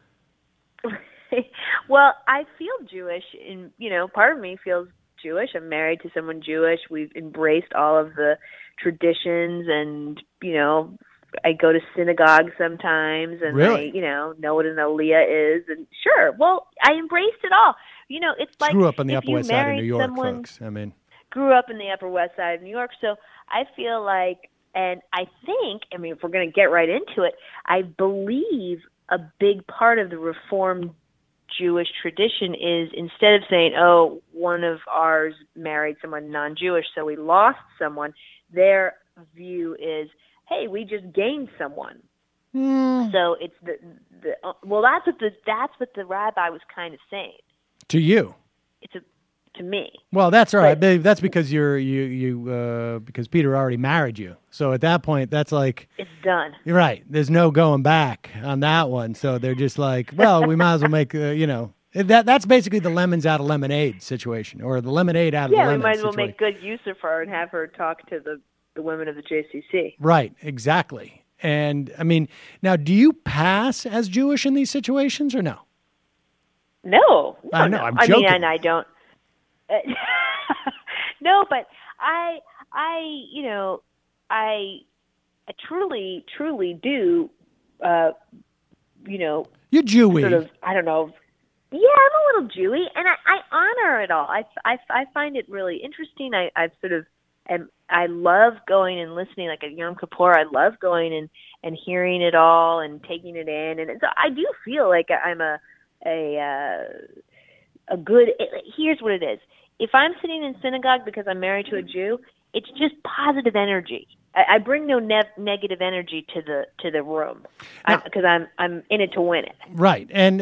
Well, I feel Jewish, and part of me feels Jewish. I'm married to someone Jewish. We've embraced all of the traditions, and I go to synagogue sometimes, and really? I know what an aliyah is, and sure. Well, I embraced it all. It's like grew up on the if Upper you West Side of married New York, someone, folks. I mean, grew up in the Upper West Side of New York, so I feel like, and I think, if we're going to get right into it, I believe a big part of the Reformed Jewish tradition is, instead of saying, oh, one of ours married someone non-Jewish, so we lost someone, their view is, hey, we just gained someone. So it's that's what the rabbi was kind of saying to you. To me. Well, that's all right. That's because because Peter already married you. So at that point, that's like it's done. You're right. There's no going back on that one. So they're just like, well, we might as well make that's basically the lemons out of lemonade situation, or the lemonade out of the lemons. Yeah, we might as well situation. make good use of her and have her talk to the women of the JCC. Right. Exactly. And I mean, now, do you pass as Jewish in these situations or no? No. I know. I'm joking. And I don't. No, but I truly do, You're Jewy. Sort of, I don't know. Yeah, I'm a little Jewy, and I honor it all. I find it really interesting. I love going and listening, like at Yom Kippur. I love going and hearing it all and taking it in, and so I do feel like I'm a good. Here's what it is. If I'm sitting in synagogue because I'm married to a Jew, it's just positive energy. I bring no negative energy to the room because I'm in it to win it. Right, and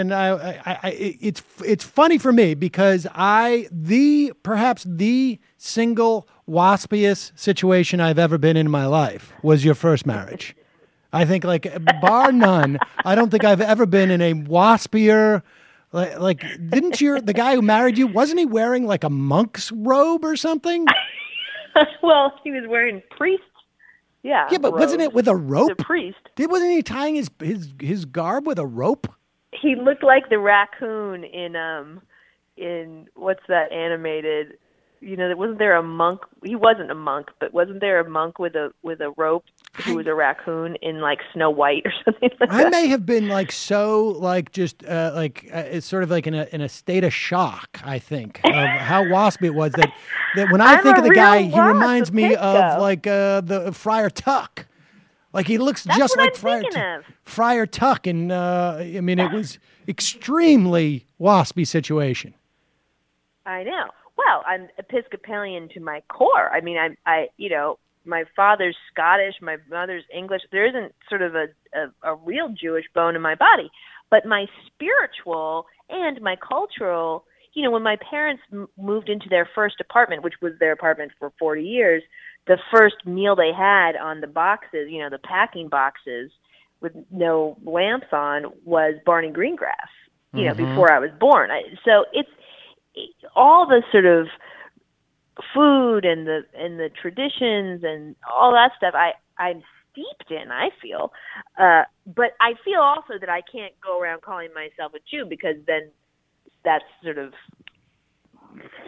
it's funny for me because perhaps the single waspiest situation I've ever been in my life was your first marriage. I think, like, bar none, I don't think I've ever been in a waspier. Like, didn't the guy who married you, wasn't he wearing like a monk's robe or something? Well, he was wearing priest. Yeah. Yeah, but wasn't it with a rope? The priest. Wasn't he tying his garb with a rope? He looked like the raccoon in what's that animated? Wasn't there a monk? He wasn't a monk, but wasn't there a monk with a rope who was a raccoon in like Snow White or something like that? I may have been like so like just it's sort of like in a state of shock. I think of how waspy it was that when I think of the guy, he reminds me of like the Friar Tuck. Like he looks just like Friar Tuck, and it was extremely waspy situation. I know. Well, I'm Episcopalian to my core. I mean, I my father's Scottish, my mother's English. There isn't sort of a real Jewish bone in my body, but my spiritual and my cultural, when my parents moved into their first apartment, which was their apartment for 40 years, the first meal they had on the boxes, the packing boxes with no lamps on, was Barney Greengrass, before I was born. So it's all the sort of food and the traditions and all that stuff I'm steeped in, I feel. But I feel also that I can't go around calling myself a Jew, because then that's sort of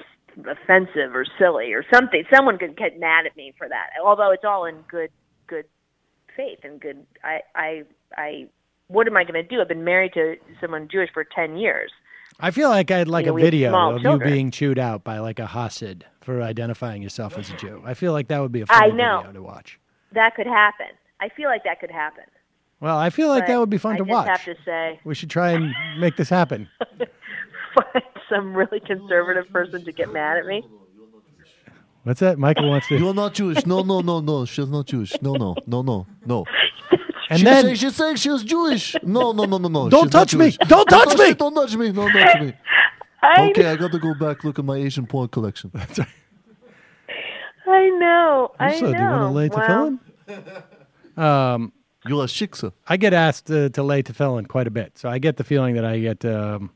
offensive or silly or something. Someone could get mad at me for that, although it's all in good faith and good. I what am I going to do? I've been married to someone Jewish for 10 years. I feel like I'd like a we have video small of children. you being chewed out by like a Hasid for identifying yourself as a Jew. I feel like that would be a fun video to watch. That could happen. I feel like that could happen. Well, I feel like But that would be fun to watch. I just have to say, We should try and make this happen. find some really conservative person to get mad at me. What's that? Michael wants to. You're not Jewish. No. She's not Jewish. No. And She's saying she's Jewish. No. Don't She's not touch me. Jewish. Don't touch me. Don't touch me. Don't touch me. Okay, I got to go back look at my Asian porn collection. I know. So, do you want to lay tefillin? You're a shiksa. I get asked to lay tefillin quite a bit, so I get the feeling that I get that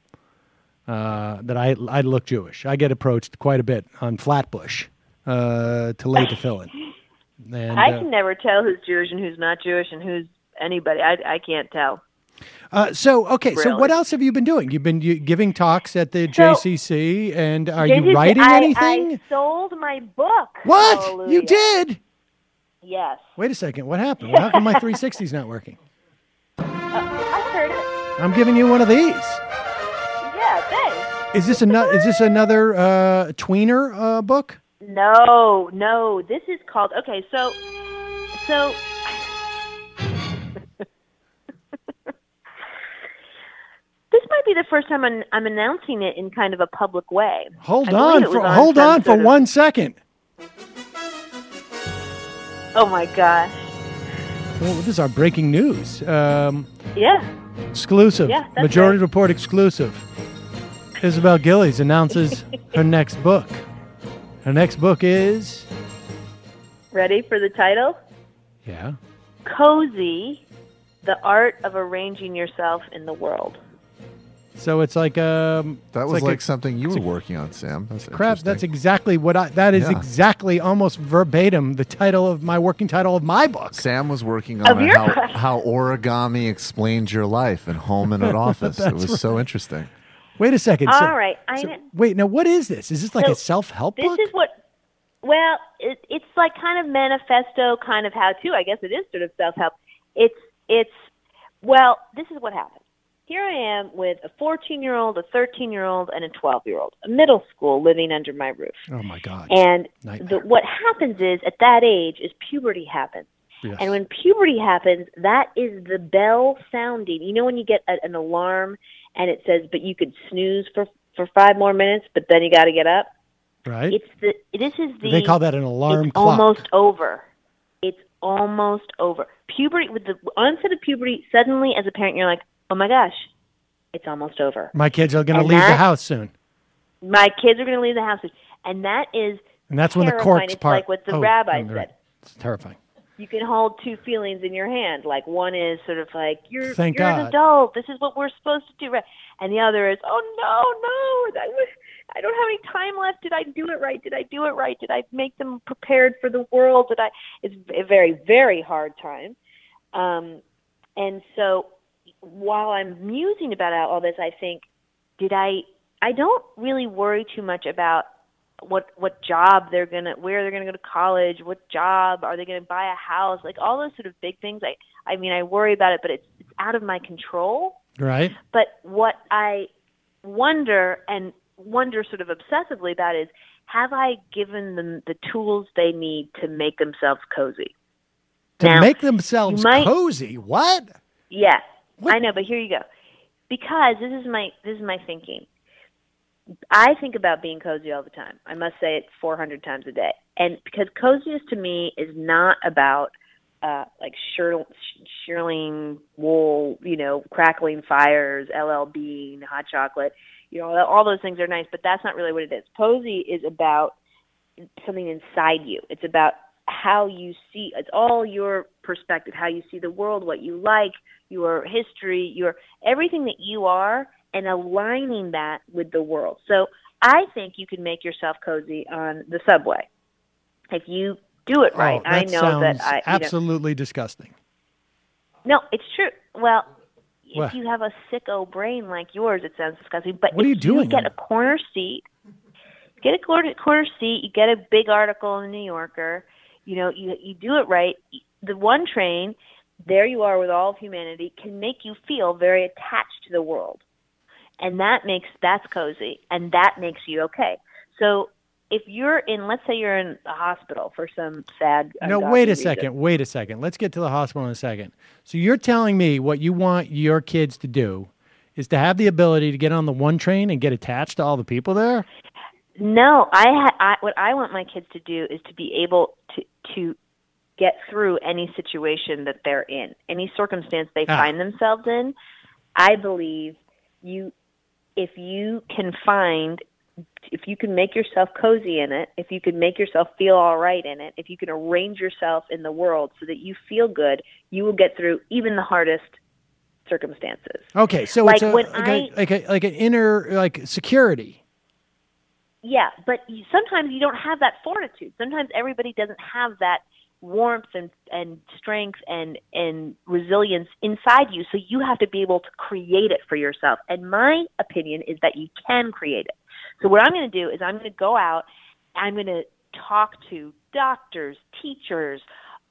I look Jewish. I get approached quite a bit on Flatbush to lay tefillin. And, I can never tell who's Jewish and who's not Jewish and who's anybody. I can't tell. So what Really. else have you been doing? You've been giving talks at the JCC, and are you JCC, writing anything? I sold my book. What? Hallelujah. You did? Yes. Wait a second. What happened? How come my 360's not working? I heard it. I'm giving you one of these. Yeah, thanks. Is this another tweener book? No. This is called. Okay, so. This might be the first time I'm announcing it in kind of a public way. Hold I believe on it was hold on for some sort of- 1 second. Oh my gosh. Well, this is our breaking news. Yeah. Exclusive. Yeah, that's Majority right. Report exclusive. Isabel Gillies announces her next book. Her next book is... Ready for the title? Yeah. Cozy, the art of arranging yourself in the world. So it's like That was like a- something you were working on, Sam. That's crap. That's interesting. exactly what that is Yeah. exactly almost verbatim the title of my working title of my book. Sam was working Of on your how, book. how origami explains your life and home and at office. It was so interesting. Wait a second. All right. Wait, now what is this? Is this like So, a self-help This book? is what. Well, it's like kind of manifesto, kind of how-to. I guess it is sort of self-help. Well, this is what happened. Here I am with a 14-year-old, a 13-year-old, and a 12-year-old, a middle school living under my roof. Oh my God. And Nightmare. what happens is, at that age, is puberty happens. Yes. And when puberty happens, that is the bell sounding. You know when you get an alarm and it says, but you could snooze for 5 more minutes, but then you got to get up? Right? This is the... They call that an alarm it's clock. almost over. It's almost over. Puberty, with the onset of puberty, suddenly as a parent, you're like, oh my gosh, it's almost over. My kids are going to And leave the that- house soon. My kids are going to leave the house. And that is And that's when the terrifying. corks It's part. like what the rabbi right. said. It's terrifying. You can hold two feelings in your hand. Like one is sort of like, you're Thank an God. adult. This is what we're supposed to do. Right? And the other is, oh, no, I don't have any time left. Did I do it right? Did I do it right? Did I make them prepared for the world? It's a very, very hard time. And so while I'm musing about all this, I think, I don't really worry too much about what job where they're gonna go to college, what job are they gonna buy a house, like all those sort of big things. I mean I worry about it, but it's out of my control. Right? But what I wonder sort of obsessively about is, have I given them the tools they need to make themselves cozy? To Now, make themselves you might- cozy. What? Yes, What? I know, but here you go. Because this is my thinking. I think about being cozy all the time. I must say it 400 times a day. And because coziness to me is not about like shirling wool, crackling fires, LL Bean, hot chocolate. All those things are nice, but that's not really what it is. Cozy is about something inside you. It's about how you see. It's all your perspective, how you see the world, what you like, your history, your everything that you are, and aligning that with the world. So I think you can make yourself cozy on the subway if you do it right. Oh, I know sounds that absolutely disgusting. No, it's true. Well, What? if you have a sicko brain like yours, it sounds disgusting. But What are you if doing? you get a corner seat, Get a corner seat. You get a big article in the New Yorker. You know, you do it right. The one train, there you are with all of humanity, can make you feel very attached to the world. And that's cozy, and that makes you okay. So if you're let's say you're in a hospital for some sad, no, wait a second. Let's get to the hospital in a second. So you're telling me what you want your kids to do is to have the ability to get on the one train and get attached to all the people there? No, what I want my kids to do is to be able to get through any situation that they're in, any circumstance they find themselves in. I believe if you can make yourself cozy in it, if you can make yourself feel all right in it, if you can arrange yourself in the world so that you feel good, you will get through even the hardest circumstances. Okay, so like it's like an inner security. Yeah, but sometimes you don't have that fortitude. Sometimes everybody doesn't have that warmth and strength and resilience inside you, so you have to be able to create it for yourself. And my opinion is that you can create it. So what I'm going to do is I'm going to go out, I'm going to talk to doctors, teachers,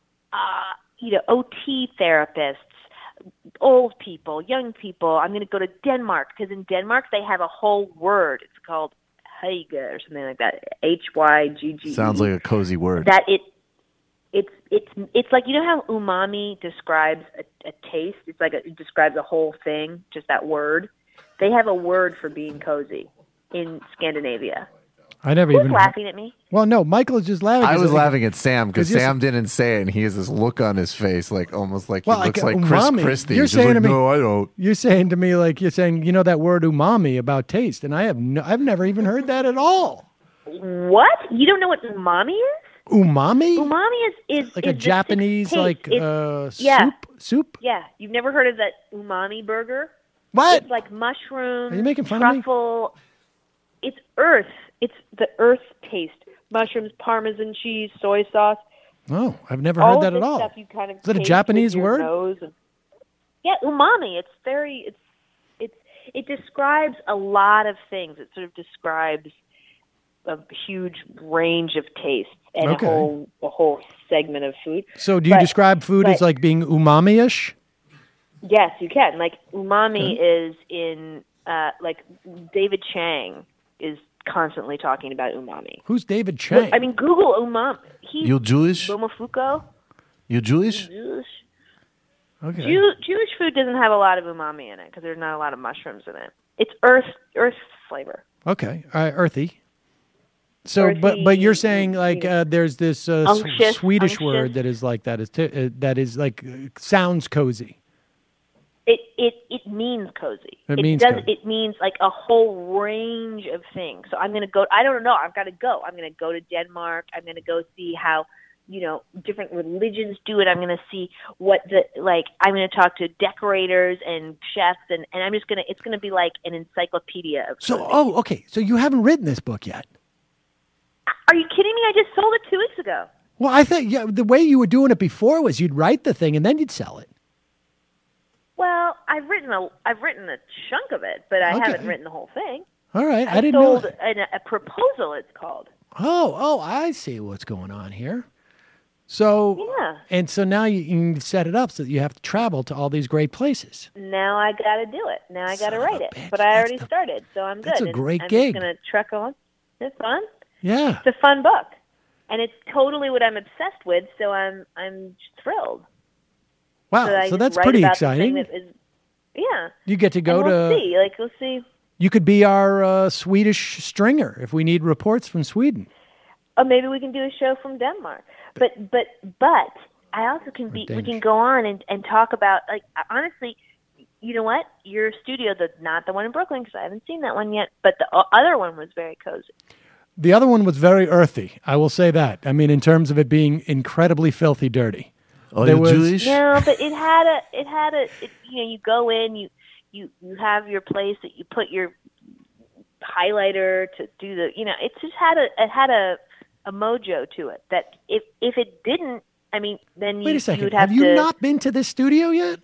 OT therapists, old people, young people. I'm going to go to Denmark, because in Denmark they have a whole word. It's called hygge or something like that. Hygge. Sounds like a cozy word. That it's like, you know how umami describes a taste? It's like it describes a whole thing, just that word. They have a word for being cozy in Scandinavia. I never Who's even laughing at me? Well, no, Michael is just laughing. I was laughing at Sam because Sam didn't say it, and he has this look on his face, like almost like he looks like Chris Christie. You're saying to me, no, I don't. You're saying to me like you're saying, you know, that word umami about taste, and I've never even heard that at all. What? You don't know what umami is? Umami? Umami is like a Japanese soup. Yeah, you've never heard of that umami burger? What? It's like mushroom. Are you making fun truffle. of me? It's earth. It's the earth taste. Mushrooms, Parmesan cheese, soy sauce. Oh, I've never heard that at all. Stuff you kind of is that a Japanese word? Yeah, umami. It describes a lot of things. It sort of describes a huge range of tastes and a whole segment of food. So do you describe food as like being umami-ish? Yes, you can. Like umami is in like David Chang is constantly talking about umami. Who's David Chang? Well, I mean, Google umami. You Jewish? Momofuku. You Jewish? Okay. Jewish food doesn't have a lot of umami in it because there's not a lot of mushrooms in it. It's earth flavor. Okay, all right, earthy. So, but you're saying like there's this Swedish word that is like that is like sounds cozy. It means cozy. It means like a whole range of things. So I'm going to go. I don't know. I've got to go. I'm going to go to Denmark. I'm going to go see how different religions do it. I'm going to see I'm going to talk to decorators and chefs, and I'm just going to. It's going to be like an encyclopedia of. So okay. So you haven't written this book yet. Are you kidding me? I just sold it 2 weeks ago. Well, I think the way you were doing it before was you'd write the thing and then you'd sell it. Well, I've written a chunk of it, but I haven't written the whole thing. All right, I didn't know. I sold a proposal. It's called. Oh, I see what's going on here. So yeah, and so now you can set it up so that you have to travel to all these great places. Now I got to do it. Now I got to write it, but I already started, so I'm good. That's a great I'm gig. I'm just gonna truck on. It's fun. Yeah, it's a fun book, and it's totally what I'm obsessed with. So I'm thrilled. Wow, so that's pretty exciting. Yeah, you get to go to. We'll see. You could be our Swedish stringer if we need reports from Sweden. Or maybe we can do a show from Denmark. But I also can be. We can go on and talk about honestly. You know what? Your studio, not the one in Brooklyn, because I haven't seen that one yet. But the other one was very cozy. The other one was very earthy. I will say that. I mean, in terms of it being incredibly filthy dirty. Oh, you're Jewish? No, but it had a. You go in, you have your place that you put your highlighter to do the. It just had a mojo to it that if it didn't, I mean, then wait a second. You would have you not been to this studio yet?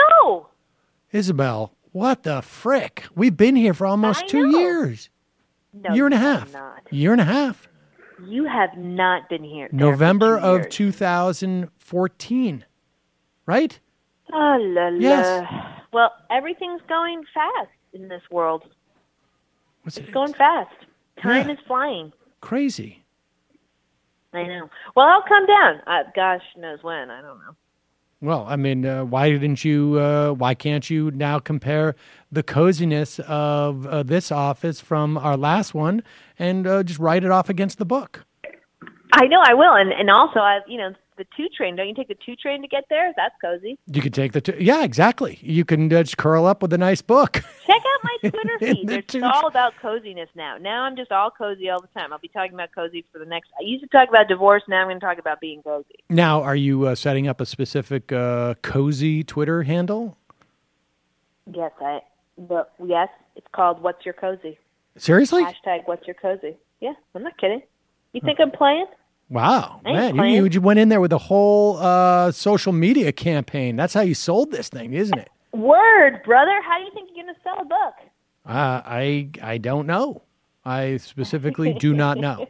No. Isabel, what the frick? We've been here for almost 2 years. No, Year and a you have half. not. Year and a half. You have not been here. there November for 2 of years. 2014. Right? Oh, la, la. Yes. Well, everything's going fast in this world. What's It's it? going fast. Time Yeah. is flying. Crazy. I know. Well, I'll come down. Gosh knows when. I don't know. Well, I mean, why can't you now compare the coziness of this office from our last one and just write it off against the book? I know I will, and also the 2 train. Don't you take the 2 train to get there? That's cozy. You could take yeah, exactly. You can just curl up with a nice book. Check out my Twitter In feed. the It's 2 all about coziness now. Now I'm just all cozy all the time. I'll be talking about cozy for the next. I used to talk about divorce. Now I'm going to talk about being cozy. Now, are you setting up a specific cozy Twitter handle? Yes, yes, it's called What's Your Cozy? Seriously? Hashtag What's Your Cozy? Yeah, I'm not kidding. You think I'm playing? Wow, I ain't man, playing. you went in there with a whole social media campaign. That's how you sold this thing, isn't it? Word, brother. How do you think you're going to sell a book? I don't know. I specifically do not know.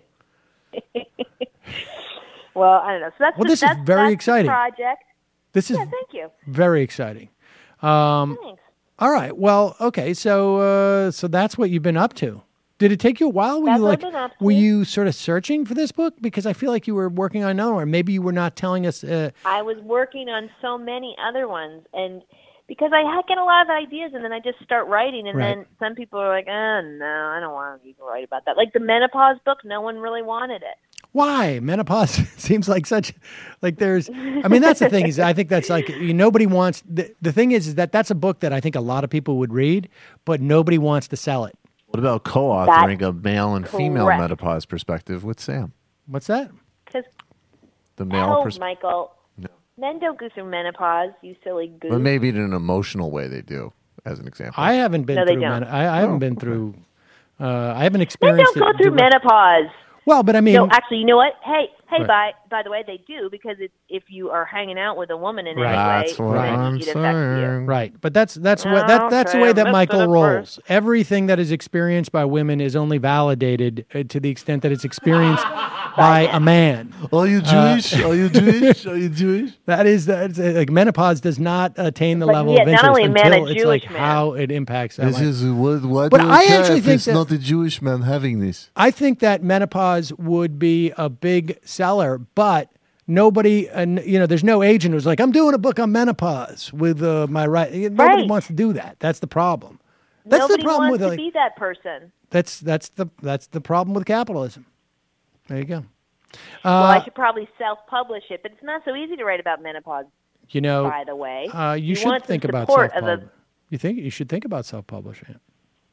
Well, I don't know. So that's Well, this is very that's the exciting. project. This is Yeah, thank you. very exciting. Thanks. All right. Well, okay. So that's what you've been up to. Did it take you a while? That's what I've been up to. Were you sort of searching for this book? Because I feel like you were working on another one. Maybe you were not telling us. I was working on so many other ones, and because I get a lot of ideas, and then I just start writing, and Right. then some people are like, "Oh no, I don't want to write about that." Like the menopause book, no one really wanted it. Why menopause seems like such like there's. I mean, that's the thing is I think that's like nobody wants. The thing is that that's a book that I think a lot of people would read, but nobody wants to sell it. What about co-authoring That's a male and female correct. menopause perspective with Sam? What's that? Because The male Michael, men don't go through menopause. You silly goose. But maybe in an emotional way they do, as an example. I haven't been No, they through. don't. I haven't been through. I haven't Men experienced. don't go it through direct- menopause. Well, but I mean, No, actually, you know what? Hey, Right. by the way, they do, because if you are hanging out with a woman in Right. any way, That's what then I'm it affects you. saying. right? But that's what that's the way that Okay, Michael Mr. rolls. Everything that is experienced by women is only validated to the extent that it's experienced by a man. Are you Jewish? Are you Jewish? Are you Jewish? That's like menopause does not attain the But level yet, of not interest only a man, until a it's like Jewish man. how it impacts. This is why But do you I care actually if think it's that- not a Jewish man having this? I think that menopause would be a big seller, but nobody, there's no agent who's like, I'm doing a book on menopause with my right. Nobody Right. wants to do that. That's the problem. That's Nobody the problem wants with to be that person. that's the problem with capitalism. There you go. Well, I should probably self-publish it, but it's not so easy to write about menopause. You know, By the way, you should want some think about support of self-publishing. You think you should think about self-publishing it.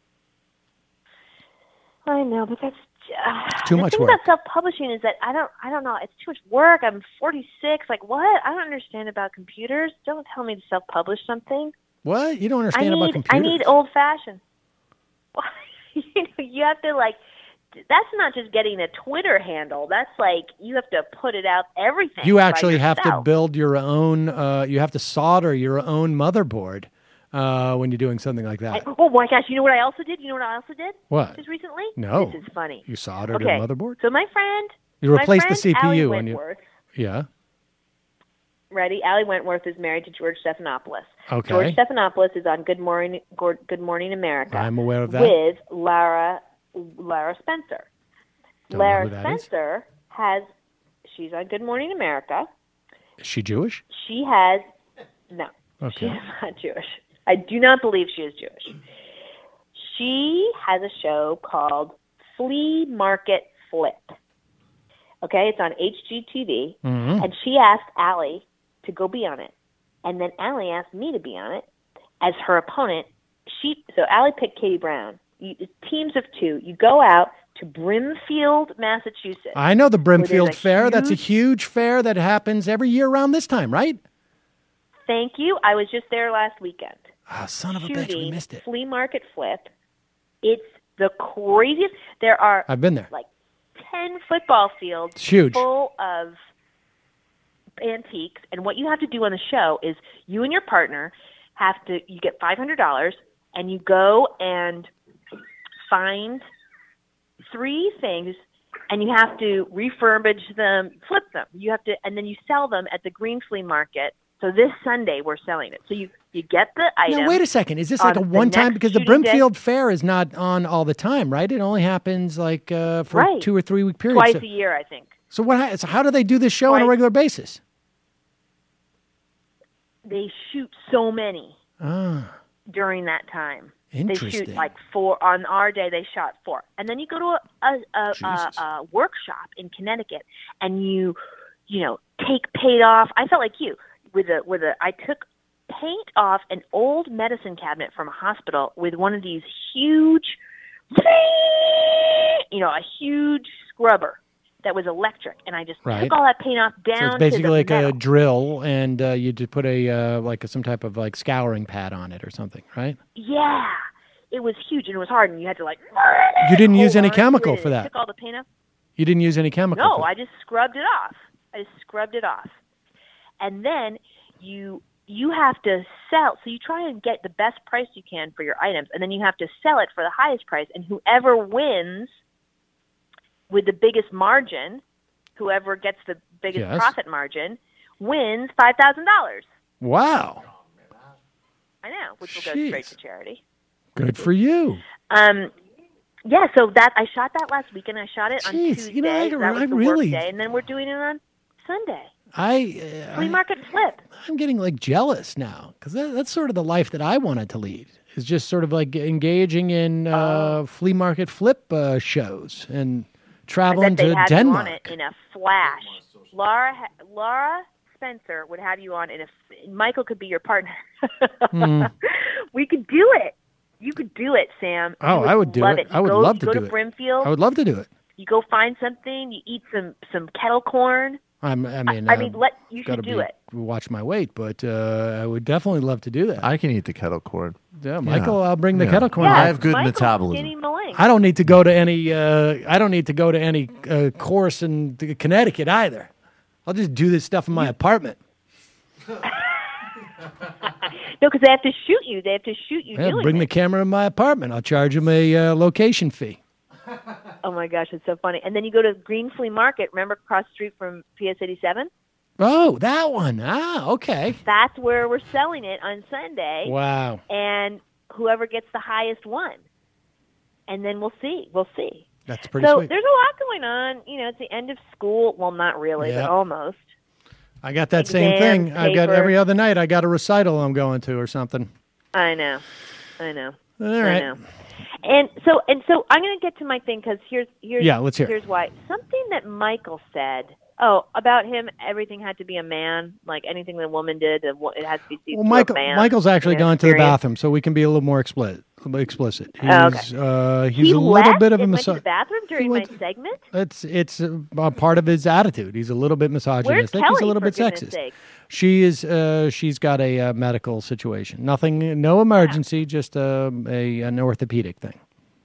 I know, but that's too the much thing work. about self-publishing is that I don't know. It's too much work. I'm 46. Like what? I don't understand about computers. Don't tell me to self-publish something. What? You don't understand about I computers? need old-fashioned. You have to like. That's not just getting a Twitter handle. That's like you have to put it out everything. You by actually have to yourself. build your own. You have to solder your own motherboard when you're doing something like that. Oh my gosh! You know what I also did? What? Just recently? No. This is funny. You soldered Okay. a motherboard? So my friend. You replaced the my friend, Allie CPU on you. Wentworth, Yeah. Ready? Allie Wentworth is married to George Stephanopoulos. Okay. George Stephanopoulos is on Good Morning America. I'm aware of that. With Lara Spencer. Don't know Lara who that is. Spencer she's on Good Morning America. Is she Jewish? She has no. Okay. She is not Jewish. I do not believe she is Jewish. She has a show called Flea Market Flip. Okay, it's on HGTV, Mm-hmm. and she asked Allie to go be on it, and then Allie asked me to be on it as her opponent. So Allie picked Katie Brown. Teams of two. You go out to Brimfield, Massachusetts. I know the Where Brimfield there's a Fair. That's a huge- huge fair that happens every year around this time, right? Thank you. I was just there last weekend. Ah, son of a bitch, we Shooting missed it. Flea Market Flip. It's the craziest. There are I've been there. like 10 football fields It's huge. full of antiques, and what you have to do on the show is you and your partner you get $500, and you go and find 3 things, and you have to refurbish them, flip them. You have to, and then you sell them at the Green Flea Market. So this Sunday we're selling it. So you get the item. Now, wait a second. Is this like a one-time? Because the Brimfield Fair is not on all the time, right? It only happens like for a 2 or 3 week period. Twice a year, I think. So so how do they do this show on a regular basis? They shoot so many during that time. Interesting. They shoot like 4. On our day, they shot 4. And then you go to a workshop in Connecticut, and you take paint off. I felt like you. I took paint off an old medicine cabinet from a hospital with one of these huge, a huge scrubber that was electric, and I just took all that paint off down. So it's basically to the like metal. a drill, and you just put some type of like scouring pad on it or something, right? Yeah, it was huge and it was hard, and you had to like. You didn't use any chemical for that. Took all the paint off. You didn't use any chemical. No, I just scrubbed it off. And then you have to sell. So you try and get the best price you can for your items, and then you have to sell it for the highest price. And whoever wins with the biggest margin, whoever gets the biggest profit margin, wins $5,000. Wow. I know, which will go straight to charity. Good for you. Yeah, so I shot that last weekend. I shot it on Tuesday. That was the really, work day, and then we're doing it on Sunday. Flea market flip. I'm getting like jealous now because that's sort of the life that I wanted to lead. Is just sort of like engaging in flea market flip shows and traveling to Denmark. You on it in a flash. Laura Spencer would have you on Michael could be your partner. We could do it. You could do it, Sam. Oh, I would do it. I would love to do it. You go to Brimfield. I would love to do it. You go find something. You eat some kettle corn. You should do it. Watch my weight, but I would definitely love to do that. I can eat the kettle corn. Yeah, Michael, I'll bring the kettle corn. Yeah, I have good Michael's metabolism. skinny maling. I don't need to go to any. I don't need to go to any course in Connecticut either. I'll just do this stuff in my apartment. No, because they have to shoot you. They have to shout you doing bring it. the camera in my apartment. I'll charge them a location fee. Oh my gosh, it's so funny. And then you go to Green Flea Market. Remember, across the street from PS 87. Oh, that one. Okay. That's where we're selling it on Sunday. Wow. And whoever gets the highest one. And then we'll see. That's pretty so sweet. There's a lot going on. It's the end of school. Well, not really, but almost. I got that same thing. I got every other night. I got a recital I'm going to or something. I know. All right. I know. And so I'm going to get to my thing because here's let's hear. Here's why. Something that Michael said. About him, everything had to be a man. Like anything that a woman did, it has to be seen Well, to a man. Michael's actually gone to the bathroom, so we can be a little more explicit. He's okay. He's a little bit of a went to the bathroom during my segment. It's a part of his attitude. He's a little bit misogynistic. Where's Kelly, he's a little bit for goodness sexist. sake? She is. She's got a medical situation. Nothing. No emergency. Just an orthopedic thing.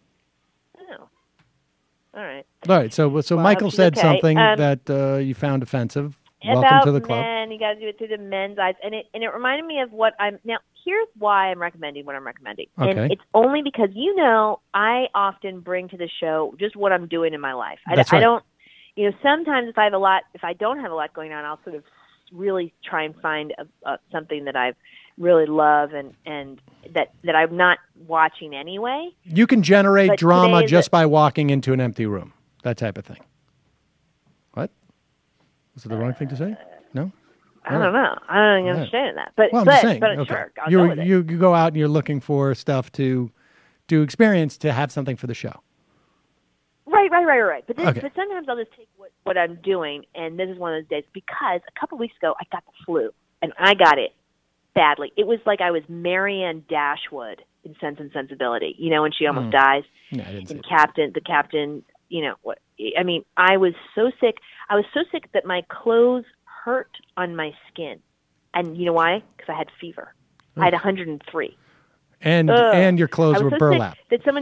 All right. So Michael said something that you found offensive. Welcome to the club. Men, you got to do it through the men's eyes, and it reminded me of what I'm now. Here's why I'm recommending what I'm recommending, and it's only because I often bring to the show just what I'm doing in my life. I don't, sometimes if I don't have a lot going on, I'll sort of really try and find something that I really love and that I'm not watching anyway. You can generate drama just by walking into an empty room. That type of thing. What? Was it the wrong thing to say? No? I don't know. I don't even understand that. But I'm just saying. Sure, I'll go with it. You go out and you're looking for stuff to experience, to have something for the show. Right. But sometimes I'll just take what I'm doing, and this is one of those days, because a couple weeks ago I got the flu, and I got it badly. It was like I was Marianne Dashwood in Sense and Sensibility, when she almost dies. No, I didn't see the captain, I was so sick. I was so sick that my clothes hurt on my skin. And you know why? Because I had fever. I had 103. And your clothes were burlap. That someone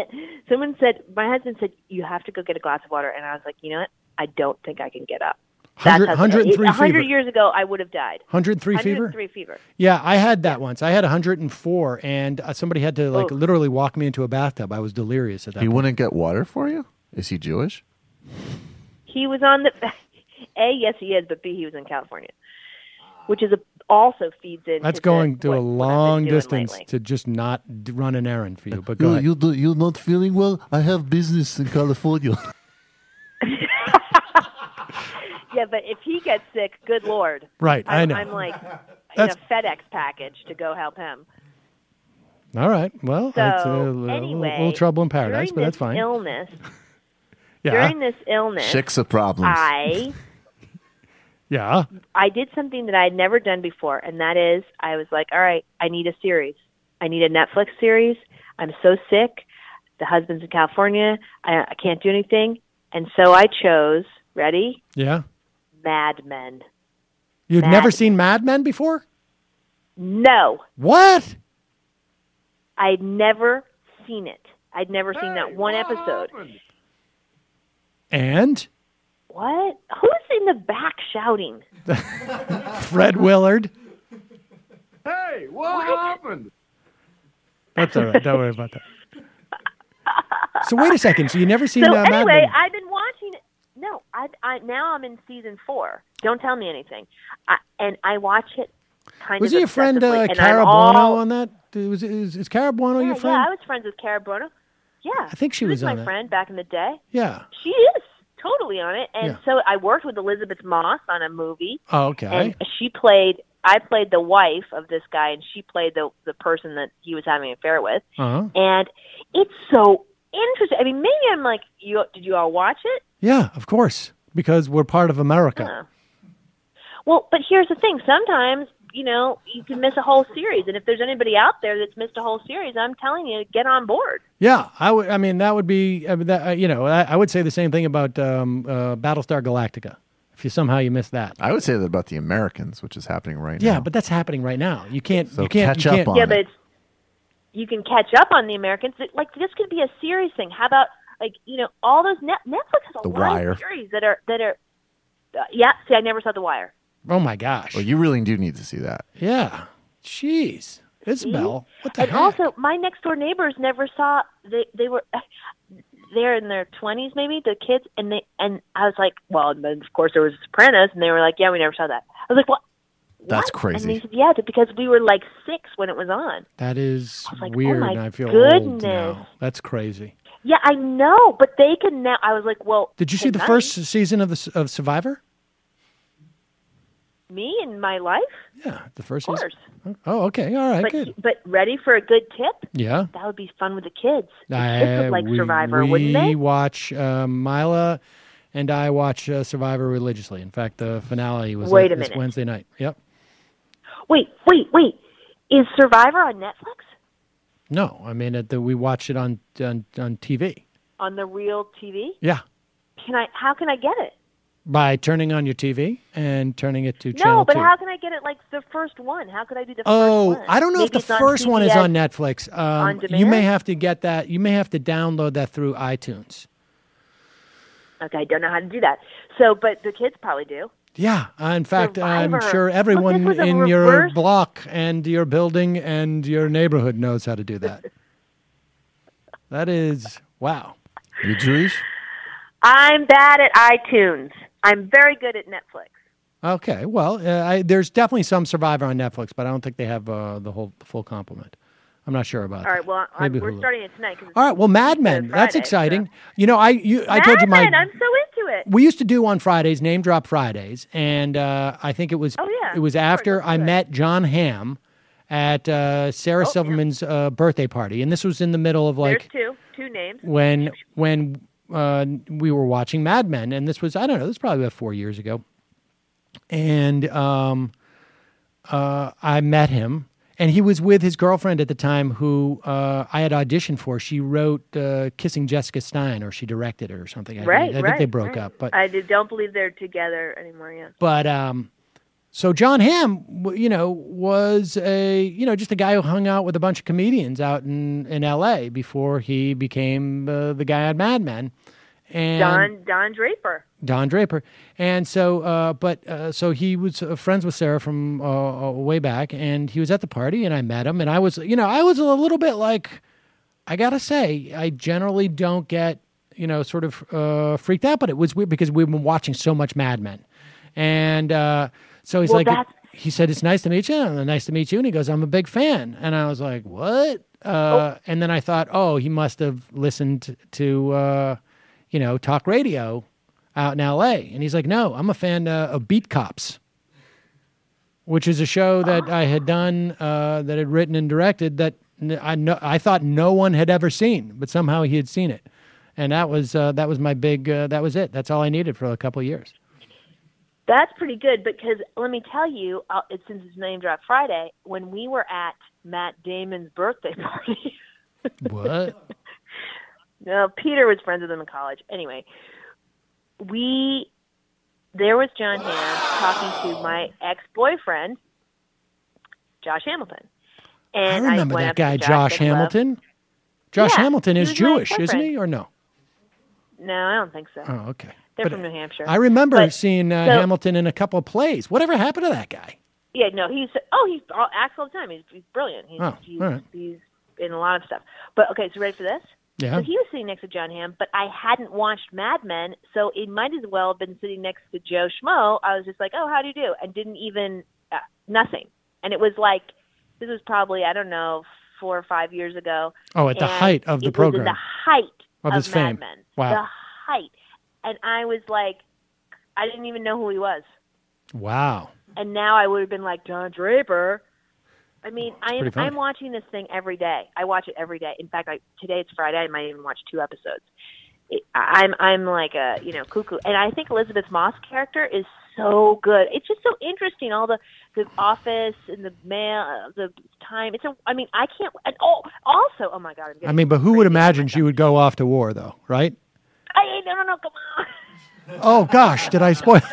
said, my husband said, you have to go get a glass of water. And I was like, you know what? I don't think I can get up. 100 103 100 fever. years ago, I would have died. 103 fever? 103 fever. Yeah, I had that once. I had 104, and somebody had to literally walk me into a bathtub. I was delirious at that He point. wouldn't get water for you? Is he Jewish? He was on the A, yes, he is, but B, he was in California, which is also feeds in. That's going to a long distance lately. to just not run an errand for you. But go ahead. You're not feeling well? I have business in California. Yeah, but if he gets sick, good Lord. Right, I know. I'm like That's- in a FedEx package to go help him. All right. Well, it's So, a anyway, little trouble in paradise, during but that's this fine. Illness, Yeah. During this illness, Shiksa problems. Yeah. I did something that I had never done before, and that is I was like, all right, I need a series. I need a Netflix series. I'm so sick. The husband's in California. I can't do anything. And so I chose, ready? Yeah. Mad Men. You'd Mad never Men. seen Mad Men before? No, What? I'd never seen it. I'd never seen that one episode. And What? Who's in the back shouting? Fred Willard. Hey, what happened? That's all right. Don't worry about that. So wait a second. So you never seen So Mad anyway, Men? I've been watching it. No, I now I'm in season 4. Don't tell me anything. And I watch it kind Was of he your friend obsessively, and Cara I'm Buono all- on that? Is Cara Buono your friend? Yeah, I was friends with Cara Buono. Yeah, I think she was my on it. friend back in the day. Yeah. She is totally on it, and Yeah. so I worked with Elizabeth Moss on a movie. Oh, okay. And I played the wife of this guy, and she played the person that he was having an affair with. Uh-huh. And it's so interesting. I mean, maybe I'm like, did you all watch it? Yeah, of course, because we're part of America. Huh. Well, but here's the thing. Sometimes, you can miss a whole series. And if there's anybody out there that's missed a whole series, I'm telling you, get on board. Yeah, I mean, that would be, I would say the same thing about Battlestar Galactica. If you missed that. I would say that about The Americans, which is happening right now. Yeah, but that's happening right now. You can't. So you can't catch you up can't, on Yeah, it. but you can catch up on the Americans. Like, this could be a series thing. How about, all those Netflix has a The lot Wire. of series that are yeah, see, I never saw The Wire. Oh my gosh. Well, you really do need to see that. Yeah. Jeez, Isabel, what the And heck? also, my next door neighbors never saw. They were they're in their 20s, maybe the kids, and I was like, well, and then of course there was Sopranos, and they were like, yeah, we never saw that. I was like, what? That's What? crazy. And they said, yeah, because we were like 6 when it was on. That is was like, oh weird, my and I feel old goodness. now. That's crazy. Yeah, I know, but they can now. I was like, well, Did you see the tonight, first season of Survivor? me in my life? Yeah, the first Of season. course. Oh, okay, all right, good. But ready for a good tip? Yeah. That would be fun with the kids. The kids would like Survivor, we wouldn't they? watch Mila and I watch Survivor religiously. In fact, the finale was Wait a this minute. Wednesday night. Yep. Wait. Is Survivor on Netflix? No, I mean we watched it on TV. On the real TV? Yeah, How can I get it? by turning on your TV and turning it to channel No, but 2. how can I get it like the first one? How could I do the Oh, first one? I don't know Maybe if the it's first one is CBS. on Netflix. On You demand? may have to get that. You may have to download that through iTunes. Okay, I don't know how to do that. So, but the kids probably do. Yeah, in fact, I'm Survivor. sure Look, everyone this was a in your reverse- block and your building and your neighborhood knows how to do that. That is, wow. You Jewish? I'm bad at iTunes. I'm very good at Netflix. Okay, well, there's definitely some Survivor on Netflix, but I don't think they have the full complement. I'm not sure about All right, that. well, Maybe we're Hulu. starting it tonight. 'Cause All right, well, Mad Men, that's Friday, exciting. so- I told you Mad Men, I'm so into it. we used to do on Fridays, Name Drop Fridays, and I think it was yeah. it was Of course, after let's I do it. met John Hamm at Sarah Silverman's birthday party, and this was in the middle of like There's two names. when we were watching Mad Men, and this was, I don't know, this was probably about 4 years ago, and I met him. And he was with his girlfriend at the time who I had auditioned for. She wrote Kissing Jessica Stein, or she directed it or something. I think they broke up. But don't believe they're together anymore, yeah. But so John Hamm, was just a guy who hung out with a bunch of comedians out in L.A. before he became the guy on Mad Men. And Don Draper. Don Draper. And so, so he was friends with Sarah from way back, and he was at the party, and I met him, and I was a little bit like, I gotta say, I generally don't get, sort of freaked out, but it was weird because we've been watching so much Mad Men. And so he's he said, it's nice to meet you. And nice to meet you. And he goes, I'm a big fan. And I was like, what? And then I thought, he must have listened to, talk radio out in L.A. And he's like, no, I'm a fan of Beat Cops, which is a show that I had done, that I'd written and directed that I thought no one had ever seen, but somehow he had seen it. And that was my big, that was it. That's all I needed for a couple of years. That's pretty good, because let me tell you, since it's Name Drop Friday, when we were at Matt Damon's birthday party. What? No, Peter was friends with him in college. Anyway, there was John Hamm talking to my ex-boyfriend, Josh Hamilton. And I remember that guy, Josh Hamilton. Josh Hamilton is Jewish, isn't he, or no? No, I don't think so. Oh, okay. They're from New Hampshire. I remember seeing Hamilton in a couple of plays. Whatever happened to that guy? Yeah, no, he acts all the time. He's brilliant. He's in a lot of stuff. But okay, so ready for this? Yeah. So he was sitting next to John Hamm, but I hadn't watched Mad Men, so it might as well have been sitting next to Joe Schmo. I was just like, oh, how do you do? And didn't even, nothing. And it was like, this was probably, I don't know, 4 or 5 years ago. Oh, at the height of the program. It was the height of his fame. Mad Men. Wow. The height. And I was like, I didn't even know who he was. Wow. And now I would have been like, Don Draper. I mean, I'm watching this thing every day. I watch it every day. In fact, today it's Friday. I might even watch 2 episodes. I'm like a cuckoo. And I think Elizabeth Moss' character is so good. It's just so interesting. All the office and the mail, the time. I can't. And also, oh my God. But who would imagine she would go off to war, though, right? No, come on. Oh gosh, did I spoil?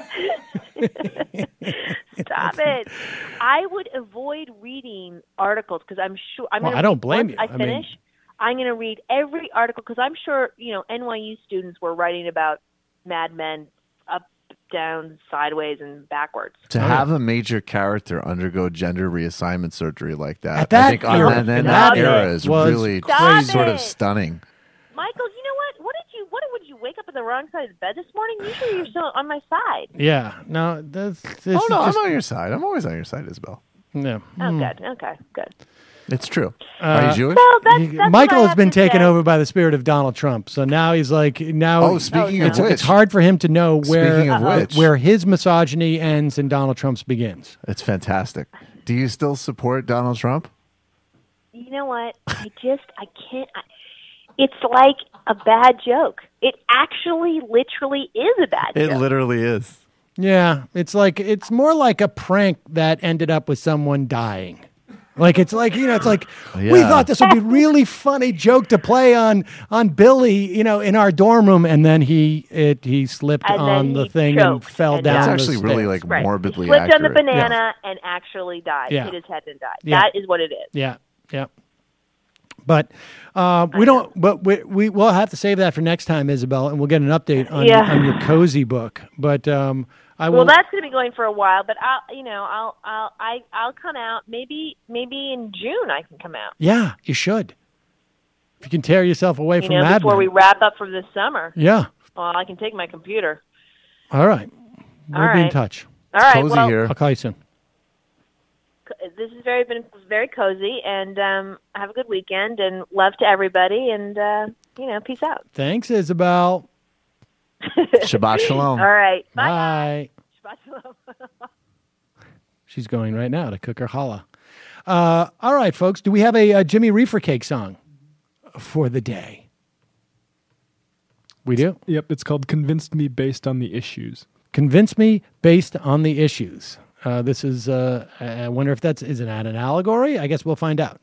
Stop it. I would avoid reading articles because I'm sure I don't blame you. I'm going to read every article because I'm sure, NYU students were writing about Mad Men up, down, sideways, and backwards. To have a major character undergo gender reassignment surgery like that, I think in that era is really sort of stunning. Michael, you know what? What would you wake up on the wrong side of the bed this morning? Usually you're still on my side. Yeah. No, I'm on your side. I'm always on your side, Isabel. Yeah. Oh, good. Okay, good. It's true. Are you Jewish? That's Michael has been taken over by the spirit of Donald Trump. So now he's like, speaking of which. It's hard for him to know where his misogyny ends and Donald Trump's begins. It's fantastic. Do you still support Donald Trump? You know what? I can't. It's like a bad joke. It actually literally is a bad joke. It literally is. Yeah. It's more like a prank that ended up with someone dying. We thought this would be a really funny joke to play on Billy, in our dorm room, and then he slipped on the thing and fell down. It's actually really morbidly he slipped accurate. on the banana and actually died. Yeah. Hit his head and died. Yeah. That is what it is. Yeah, yeah. But we don't. But we'll have to save that for next time, Isabel, and we'll get an update on your cozy book. But Well, that's going to be going for a while, but I'll come out. Maybe in June I can come out. Yeah, you should. If you can tear yourself away from Mad Men before we wrap up for this summer. Yeah. Well, I can take my computer. All right. We'll be in touch. All right. Cozy here. I'll call you soon. This has been very cozy, and have a good weekend, and love to everybody, and peace out. Thanks, Isabel. Shabbat shalom. All right. Bye. Shabbat shalom. She's going right now to cook her challah. All right, folks. Do we have a Jimmy Reefer Cake song for the day? We do? Yep. It's called Convinced Me Based on the Issues. Convince Me Based on the Issues. This is, I wonder if is it an allegory? I guess we'll find out.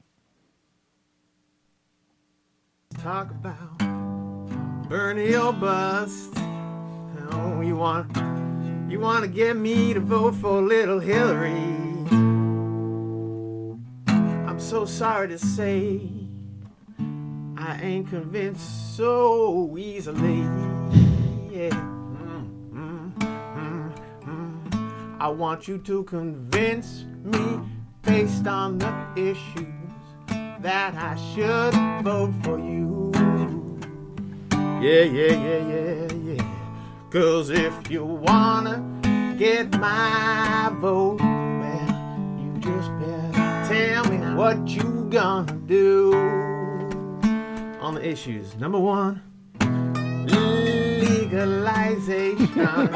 Talk about Bernie or bust. Oh, you want to get me to vote for little Hillary. I'm so sorry to say I I ain't convinced so easily. Yeah. I want you to convince me based on the issues that I should vote for you. Yeah. 'Cause if you wanna get my vote, well, you just better tell me what you gonna do on the issues. Number one, legalization of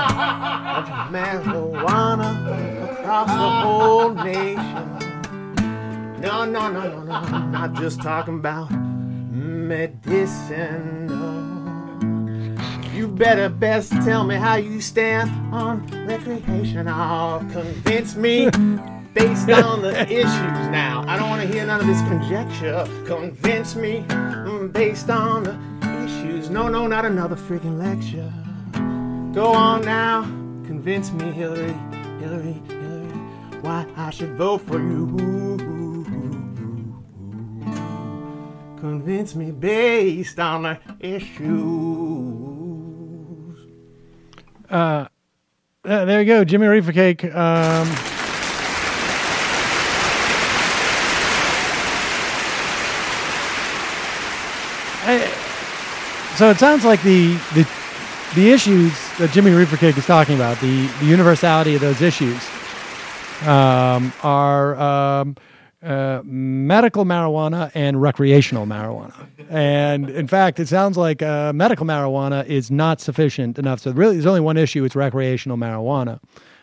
marijuana across the whole nation. No, I'm not just talking about medicine. You better best tell me how you stand on recreation. Convince me based on the issues now. I don't want to hear none of this conjecture. Convince me based on the issues. No, not another freaking lecture. Go on now. Convince me, Hillary, why I should vote for you. Convince me based on the issues. There you go, Jimmy Reefer Cake. So it sounds like the issues that Jimmy Reefer Cake is talking about, the universality of those issues, are medical marijuana and recreational marijuana. And in fact, it sounds like medical marijuana is not sufficient enough. So really, there's only one issue: it's recreational marijuana.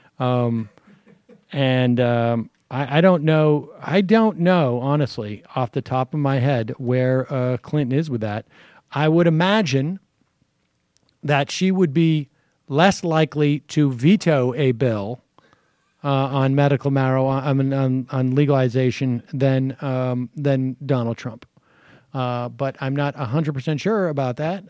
I don't know. I don't know, honestly, off the top of my head, where Clinton is with that. I would imagine that she would be less likely to veto a bill on medical marijuana, on legalization than Donald Trump. But I'm not 100% sure about that.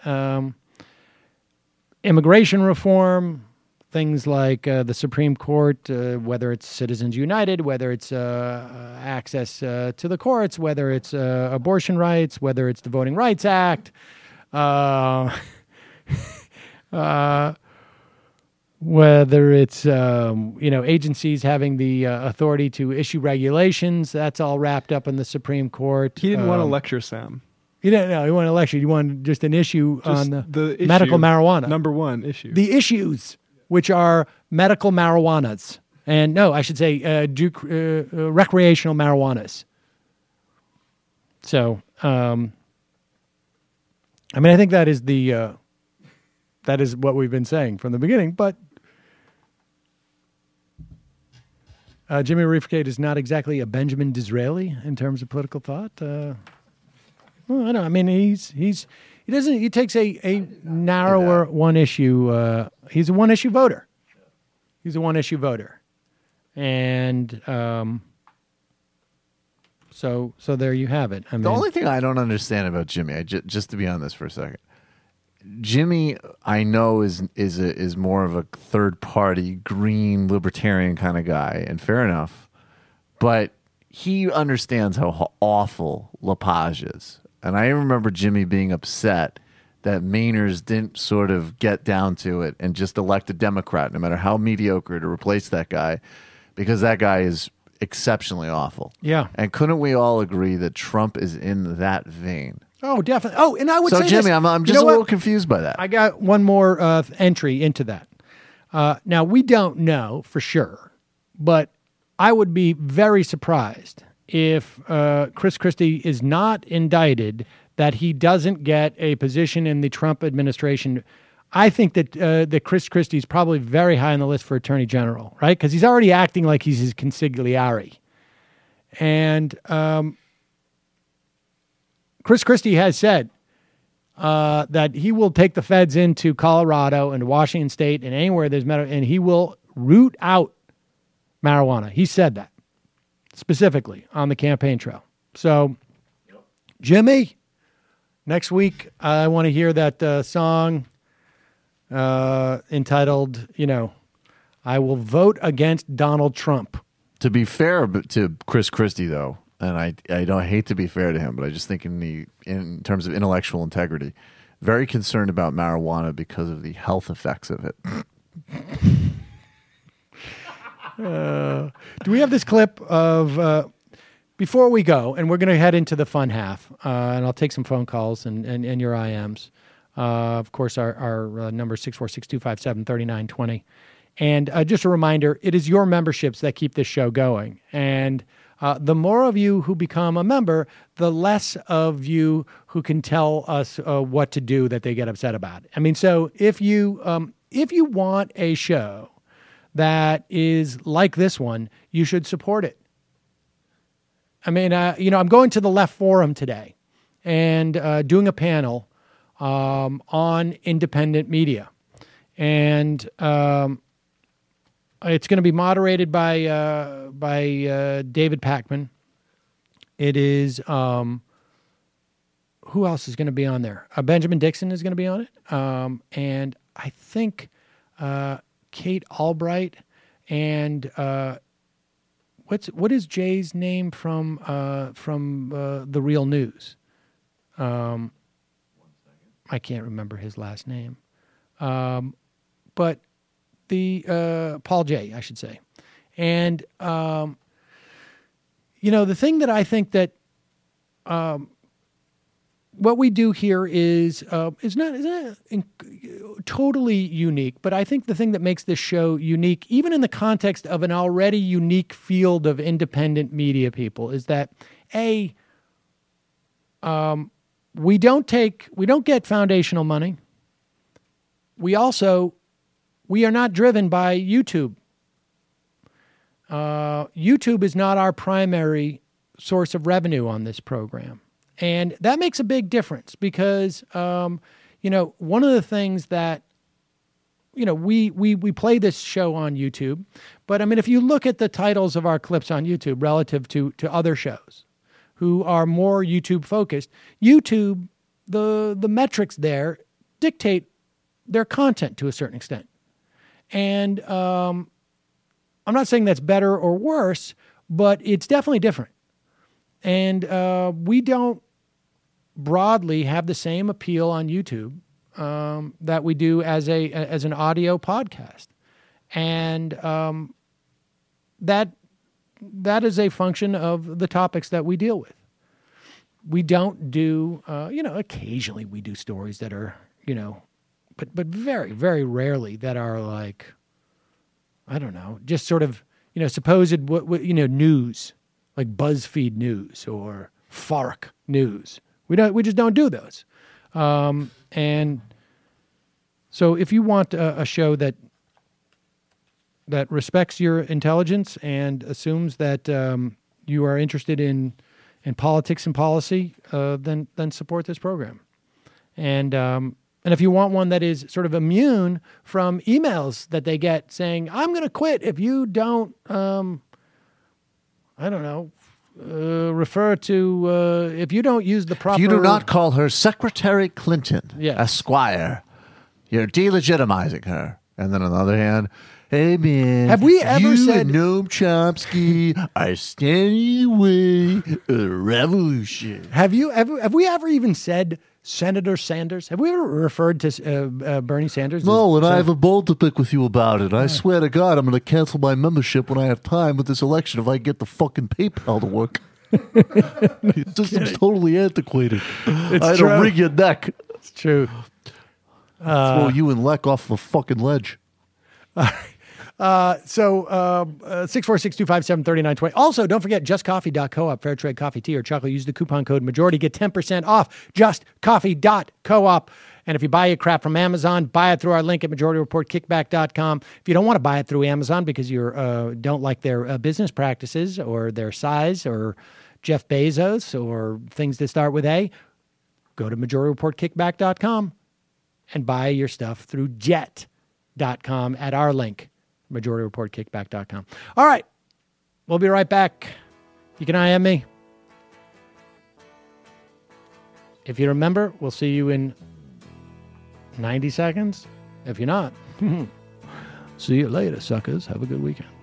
Immigration reform, things like the Supreme Court, whether it's Citizens United, whether it's access to the courts, whether it's abortion rights, whether it's the Voting Rights Act, whether it's agencies having the authority to issue regulations, that's all wrapped up in the Supreme Court. He didn't want to lecture Sam. He didn't know. He wanted a lecture. He wanted just an issue just on the issue, medical marijuana. Number one issue. The issues, which are medical marijuanas. And no, I should say recreational marijuanas. So, I think that is that is what we've been saying from the beginning. But Jimmy Reefer Cake is not exactly a Benjamin Disraeli in terms of political thought. Well, I don't know. I mean, he takes a narrower one issue. He's a one issue voter. And so there you have it. The only thing I don't understand about Jimmy, just to be on this for a second, Jimmy, I know is more of a third party green libertarian kind of guy, and fair enough, but he understands how awful Lepage is. And I remember Jimmy being upset that Mainers didn't sort of get down to it and just elect a Democrat, no matter how mediocre, to replace that guy, because that guy is exceptionally awful. Yeah. And couldn't we all agree that Trump is in that vein? Oh, definitely. Oh, and I would say Jimmy, this. I'm just a little confused by that. I got one more entry into that. Now, we don't know for sure, but I would be very surprised if Chris Christie is not indicted, that he doesn't get a position in the Trump administration. I think that Chris Christie is probably very high on the list for Attorney General, right? Because he's already acting like he's his consigliere. And Chris Christie has said that he will take the feds into Colorado and Washington State and anywhere there's marijuana, and he will root out marijuana. He said that specifically on the campaign trail. So, Jimmy, next week I want to hear that song entitled, I will vote against Donald Trump. To be fair to Chris Christie, though, and I don't hate to be fair to him, but I just think in terms of intellectual integrity, very concerned about marijuana because of the health effects of it. Do we have this clip of before we go, and we're going to head into the fun half, and I'll take some phone calls and your IMs. Of course, our number is 646-257-3920. And just a reminder, it is your memberships that keep this show going. And the more of you who become a member, the less of you who can tell us what to do that they get upset about. I mean, so if you want a show that is like this one, you should support it. I mean, I'm going to the Left Forum today and doing a panel on independent media. And it's going to be moderated by David Pakman. It is, who else is going to be on there? Benjamin Dixon is going to be on it. And I think Kate Albright and what is Jay's name from The Real News? I can't remember his last name. But the Paul Jay, I should say. And the thing that I think that what we do here is not totally unique, but I think the thing that makes this show unique, even in the context of an already unique field of independent media people, is that we don't get foundational money. We are not driven by YouTube. YouTube is not our primary source of revenue on this program. And that makes a big difference because, one of the things that, we play this show on YouTube, but I mean, if you look at the titles of our clips on YouTube relative to other shows who are more YouTube focused, YouTube, the metrics there dictate their content to a certain extent. And I'm not saying that's better or worse, but it's definitely different. And we don't broadly have the same appeal on YouTube that we do as an audio podcast. And that is a function of the topics that we deal with. We don't do, occasionally we do stories that are, but very, very rarely that are like, I don't know, just sort of, supposed, news, like BuzzFeed News or Fark News. We just don't do those. And so if you want a show that respects your intelligence and assumes that you are interested in politics and policy, then support this program. And if you want one that is sort of immune from emails that they get saying, I'm going to quit if you don't, refer to, if you don't use the proper... If you do not call her Secretary Clinton, Esquire, you're delegitimizing her. And then on the other hand, hey man, have we ever said and Noam Chomsky are standing in the way of the revolution? Have we ever even said Senator Sanders? Have we ever referred to Bernie Sanders? No, and I have a bone to pick with you about it. I swear to God, I'm going to cancel my membership when I have time with this election if I get the fucking PayPal to work. The system's totally antiquated. I had to rig your neck. It's true. Throw you and Leck off the fucking ledge. So 646-257-3920. Also, don't forget justcoffee.coop, fair trade coffee, tea, or chocolate. Use the coupon code majority. Get 10% off justcoffee.coop. And if you buy your crap from Amazon, buy it through our link at majorityreportkickback.com. If you don't want to buy it through Amazon because you don't like their business practices or their size or Jeff Bezos or things that start with A, go to majorityreportkickback.com and buy your stuff through jet.com at our link, majorityreportkickback.com. All right. We'll be right back. You can IM me. If you remember, we'll see you in 90 seconds. If you're not, see you later, suckers. Have a good weekend.